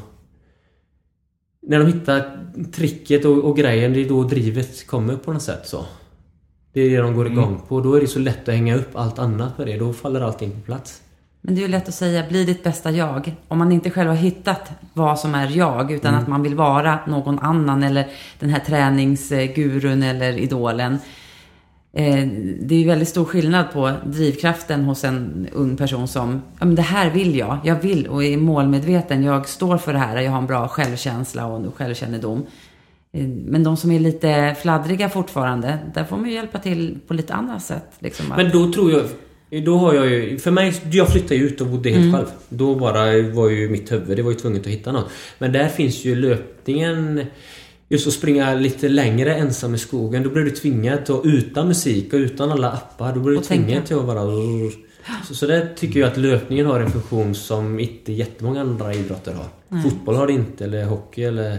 När de hittar tricket och grejen, det är då drivet kommer på något sätt så. Det är det de går igång på. Då är det så lätt att hänga upp allt annat på det. Då faller allting på plats. Men det är ju lätt att säga, bli ditt bästa jag. Om man inte själv har hittat vad som är jag, utan att man vill vara någon annan eller den här träningsgurun eller idolen. Det är ju väldigt stor skillnad på drivkraften hos en ung person som, ja men det här vill jag vill och är målmedveten, jag står för det här, jag har en bra självkänsla och självkännedom. Men de som är lite fladdriga fortfarande, där får man ju hjälpa till på lite andra sätt liksom. Men då tror jag, då har jag ju, för mig, jag flyttade ut och bodde helt själv. Då bara var ju mitt huvud, det var ju tvunget att hitta något. Men där finns ju löpningen, just att springa lite längre ensam i skogen. Då blir du tvingad till, utan musik och utan alla appar, då blir du tvingad till att bara... Så där tycker jag att löpningen har en funktion som inte jättemånga andra idrotter har. Fotboll har det inte, eller hockey, eller...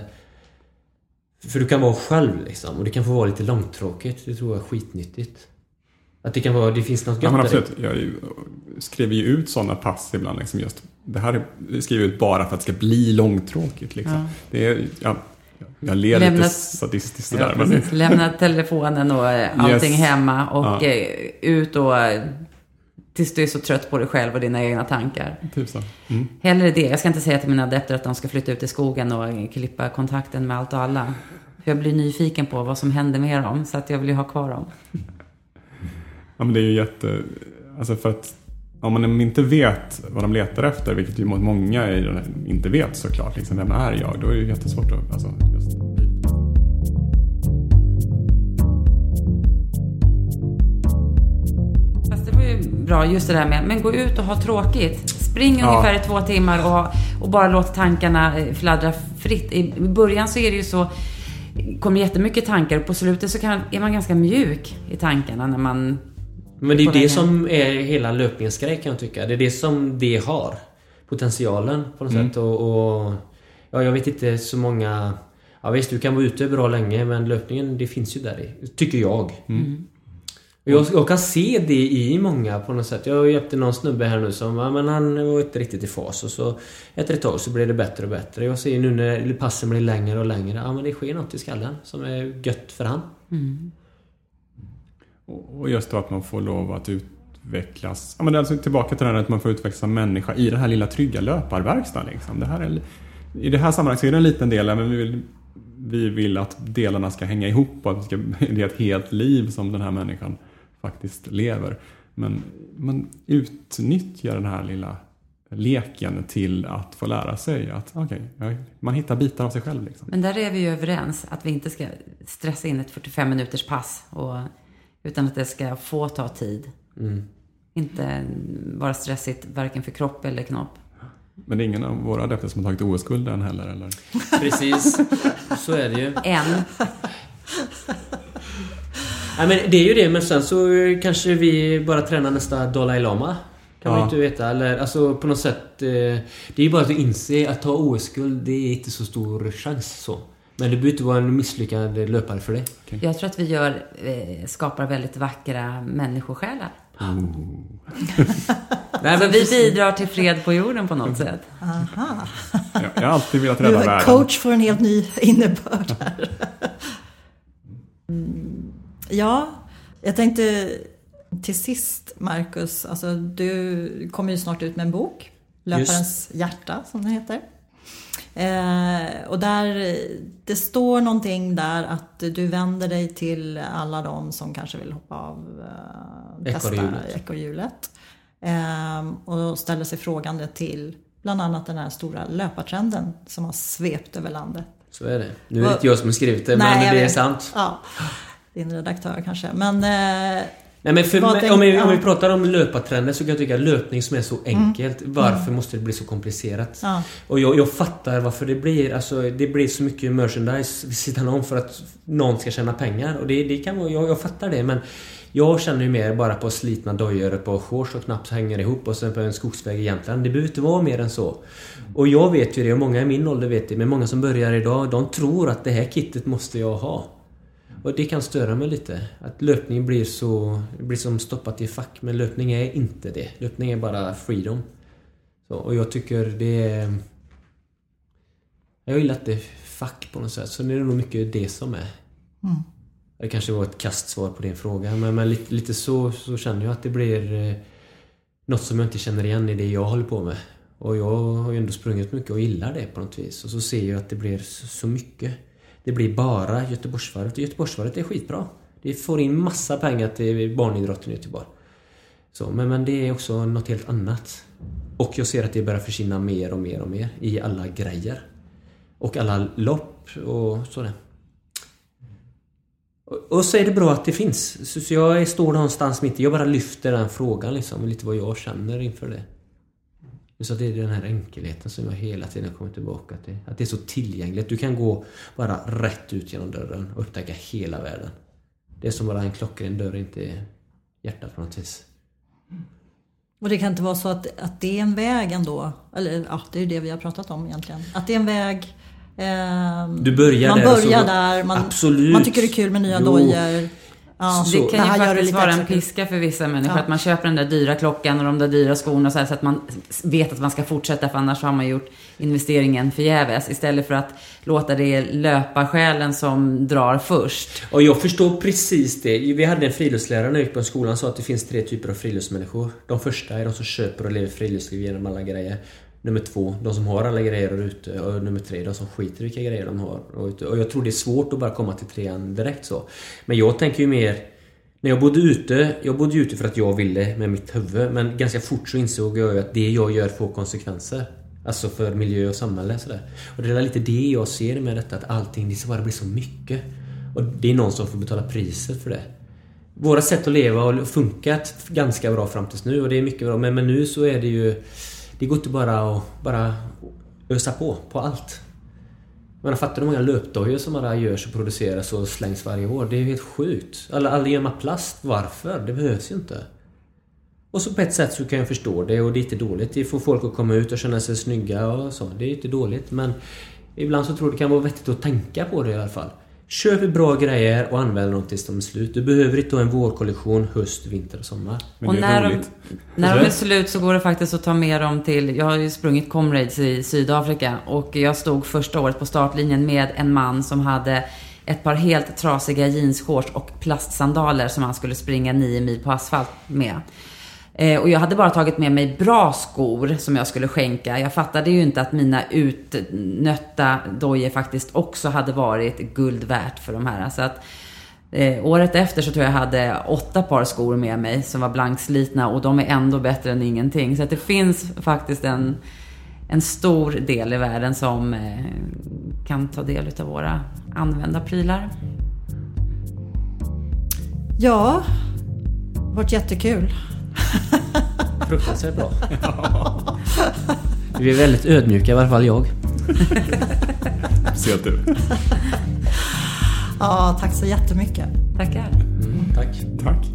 För du kan vara själv liksom, och det kan få vara lite långtråkigt. Det tror jag är skitnyttigt. Att det kan vara, det finns något gott men absolut. Jag skriver ju ut sådana pass ibland liksom, just det här skriver jag ut bara för att det ska bli långtråkigt liksom. Det är, jag ler lite sadistiskt sådär. Men... Lämna telefonen och allting hemma och ut och tills du är så trött på dig själv och dina egna tankar. Typ så. Hellre det. Jag ska inte säga till mina adepter att de ska flytta ut i skogen och klippa kontakten med allt och alla. För jag blir nyfiken på vad som händer med dem, så att jag vill ju ha kvar dem. Ja, men det är ju alltså för att om man inte vet vad de letar efter, vilket ju många inte vet såklart, liksom, vem är jag? Då är det jättesvårt att... Alltså, just... Fast det var ju bra just det där med, men gå ut och ha tråkigt. Spring ungefär i 2 timmar och bara låt tankarna fladdra fritt. I början så är det ju så, kommer jättemycket tankar, och på slutet så är man ganska mjuk i tankarna när man... Men det är ju det som är hela löpningens grej, kan jag tycka. Det är det som det har. Potentialen på något sätt. Och jag vet inte så många... Ja visst, du kan vara ute bra länge, men löpningen, det finns ju där i, tycker jag. Jag kan se det i många på något sätt. Jag har hjälpt någon snubbe här nu som, men han var inte riktigt i fas, och så efter ett tag så blir det bättre och bättre. Jag ser nu när passen blir längre och längre, men det sker något i skallen som är gött för han. Och just då att man får lov att utvecklas. Ja, men det är alltså tillbaka till det här att man får utvecklas som människa i den här lilla trygga löparverkstaden. Liksom. Det här är, i det här sammanhanget så är det en liten del, men vi vill att delarna ska hänga ihop och att det är ett helt liv som den här människan faktiskt lever. Men man utnyttjar den här lilla leken till att få lära sig att man hittar bitar av sig själv. Liksom. Men där är vi ju överens att vi inte ska stressa in ett 45 minuters pass, utan att det ska få ta tid. Inte vara stressigt varken för kropp eller knopp. Men det är ingen av våra adepter som har tagit OS-guld än heller, eller? Precis, så är det ju. Ja, men det är ju det, men sen så kanske vi bara tränar nästa Dalai Lama. Kan man inte veta. Eller, alltså på något sätt, det är ju bara att inse att ta OS-guld, det är inte så stor chans så. Men det behöver inte vara en misslyckad löpare för det. Okay. Jag tror att vi skapar väldigt vackra människosjälar. Nej, men vi bidrar till fred på jorden på något sätt. Aha. Jag har alltid velat rädda världen. Coach får en helt ny innebörd här. Ja, jag tänkte till sist, Marcus, alltså du kommer ju snart ut med en bok, Löparens hjärta som den heter. Och där det står någonting där att du vänder dig till alla de som kanske vill hoppa av ekorrhjulet. Och ställer sig frågande till bland annat den här stora löpartrenden som har svept över landet. Så är det. Nu är det inte jag som har skrivit det, men det är sant. Ja, din redaktör kanske. Men, nej, men om vi pratar om löpartrender så kan jag tycka att löpning som är så enkelt, varför måste det bli så komplicerat? Ja. Och jag fattar varför det blir så mycket merchandise vid sidan om för att någon ska tjäna pengar. Och det kan vara, jag fattar det, men jag känner ju mer bara på slitna dojor på shorts och knappt hänger ihop och sen på en skogsväg egentligen. Det behöver inte vara mer än så. Och jag vet ju det, och många i min ålder vet det, men många som börjar idag, de tror att det här kittet måste jag ha. Och det kan störa mig lite. Att löpning blir som stoppat i fack. Men löpning är inte det. Löpning är bara freedom. Så, och jag tycker det är... Jag gillar att det är fack på något sätt. Så det är nog mycket det som är. Det kanske var ett kastsvar på din fråga. Men lite så känner jag att det blir något som jag inte känner igen i det jag håller på med. Och jag har ju ändå sprungit mycket och gillar det på något vis. Och så ser jag att det blir så mycket. Det blir bara Göteborgsvarvet. Göteborgsvarvet är skitbra. Det får in massa pengar till barnidrotten i Göteborg. Så, men det är också något helt annat. Och jag ser att det börjar försvinna mer och mer och mer i alla grejer. Och alla lopp och sådär. Och så är det bra att det finns. Så jag står någonstans mitt. Jag bara lyfter den frågan liksom. Lite vad jag känner inför det. Så det är den här enkelheten som jag hela tiden kommer tillbaka till. Att det är så tillgängligt. Du kan gå bara rätt ut genom dörren och upptäcka hela världen. Det är som bara en klockren dörr, inte hjärtat på något vis. Och det kan inte vara så att det är en väg ändå. Eller ja, det är ju det vi har pratat om egentligen. Att det är en väg... du börjar man där. Börjar där. Man tycker det är kul med nya dojor. Ja, det kan ju faktiskt vara en piska för vissa människor. Att man köper den där dyra klockan och de där dyra skorna så att man vet att man ska fortsätta, för annars har man gjort investeringen förgäves. Istället för att låta det löpa själen som drar först. Och jag förstår precis det. Vi hade en friluftslärare när jag gick på skolan, sa att det finns 3 typer av friluftsmänniskor. De första är de som köper och lever friluftsliv genom alla grejer. Nummer 2, de som har alla grejer där ute. Och nummer 3, de som skiter i vilka grejer de har. Och jag tror det är svårt att bara komma till 3 direkt så. Men jag tänker ju mer, När jag bodde ute för att jag ville med mitt huvud. Men ganska fort så insåg jag att det jag gör får konsekvenser. Alltså för miljö och samhälle. Sådär. Och det är lite det jag ser med detta. Att allting det bara blir så mycket. Och det är någon som får betala priset för det. Våra sätt att leva har funkat ganska bra fram tills nu. Och det är mycket bra. Men nu så är det ju... Det går inte bara att ösa på allt. Man fattar hur många löpdojor som alla görs och produceras och slängs varje år. Det är helt sjukt. Alla gör med plast. Varför? Det behövs ju inte. Och så på ett sätt så kan jag förstå det. Och det är inte dåligt. Det får folk att komma ut och känna sig snygga och så. Det är inte dåligt. Men ibland så tror jag det kan vara vettigt att tänka på det i alla fall. Köp bra grejer och använd dem tills de är slut. Du behöver inte ha en vårkollektion, höst, vinter och sommar. Men och när de är slut så går det faktiskt att ta med dem till... Jag har ju sprungit Comrades i Sydafrika. Och jag stod första året på startlinjen med en man som hade ett par helt trasiga jeansshorts och plastsandaler som han skulle springa 9 mil på asfalt med. Och jag hade bara tagit med mig bra skor som jag skulle skänka. Jag fattade ju inte att mina utnötta dojor faktiskt också hade varit guld värt för de här. Så att året efter så tror jag hade 8 par skor med mig som var blankslitna och de är ändå bättre än ingenting. Så att det finns faktiskt en stor del i världen som kan ta del av våra använda prylar. Ja, varit jättekul. Fruktansvärt bra. Vi är väldigt ödmjuka, i alla fall jag. Ser du. Ja, tack så jättemycket. Tackar. Tack.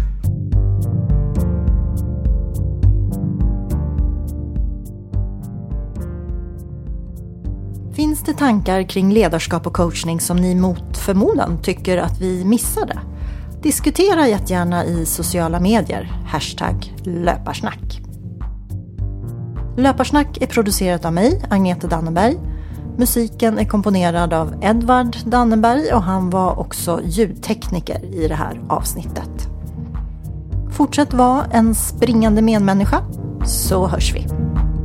Finns det tankar kring ledarskap och coachning som ni mot förmodan tycker att vi missade? Diskutera jättegärna i sociala medier. #löparsnack. Löparsnack är producerat av mig, Agnete Danneberg. Musiken är komponerad av Edvard Danneberg och han var också ljudtekniker i det här avsnittet. Fortsätt vara en springande medmänniska, så hörs vi.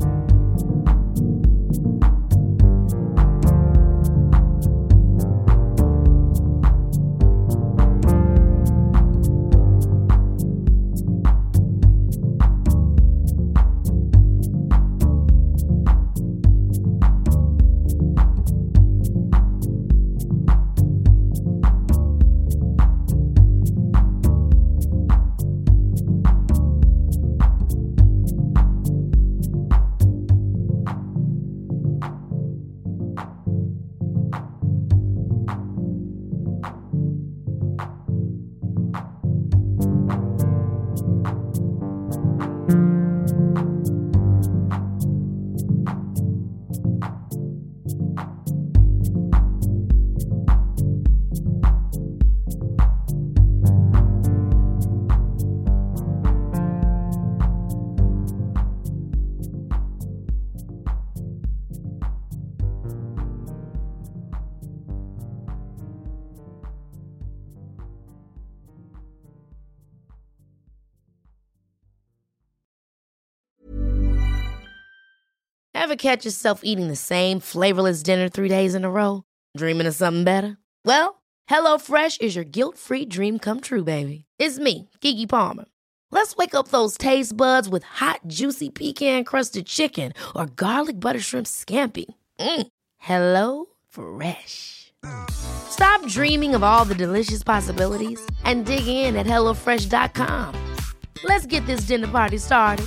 Ever catch yourself eating the same flavorless dinner 3 days in a row? Dreaming of something better? Well, HelloFresh is your guilt-free dream come true, baby. It's me, Keke Palmer. Let's wake up those taste buds with hot, juicy pecan-crusted chicken or garlic butter shrimp scampi. Hello Fresh. Stop dreaming of all the delicious possibilities and dig in at HelloFresh.com. Let's get this dinner party started.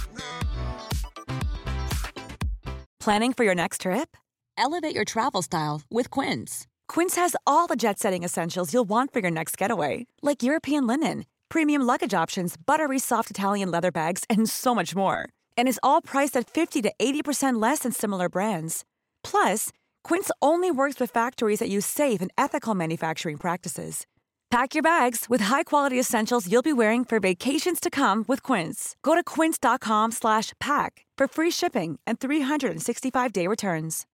Planning for your next trip? Elevate your travel style with Quince. Quince has all the jet-setting essentials you'll want for your next getaway, like European linen, premium luggage options, buttery soft Italian leather bags, and so much more. And is all priced at 50 to 80% less than similar brands. Plus, Quince only works with factories that use safe and ethical manufacturing practices. Pack your bags with high-quality essentials you'll be wearing for vacations to come with Quince. Go to quince.com/pack for free shipping and 365-day returns.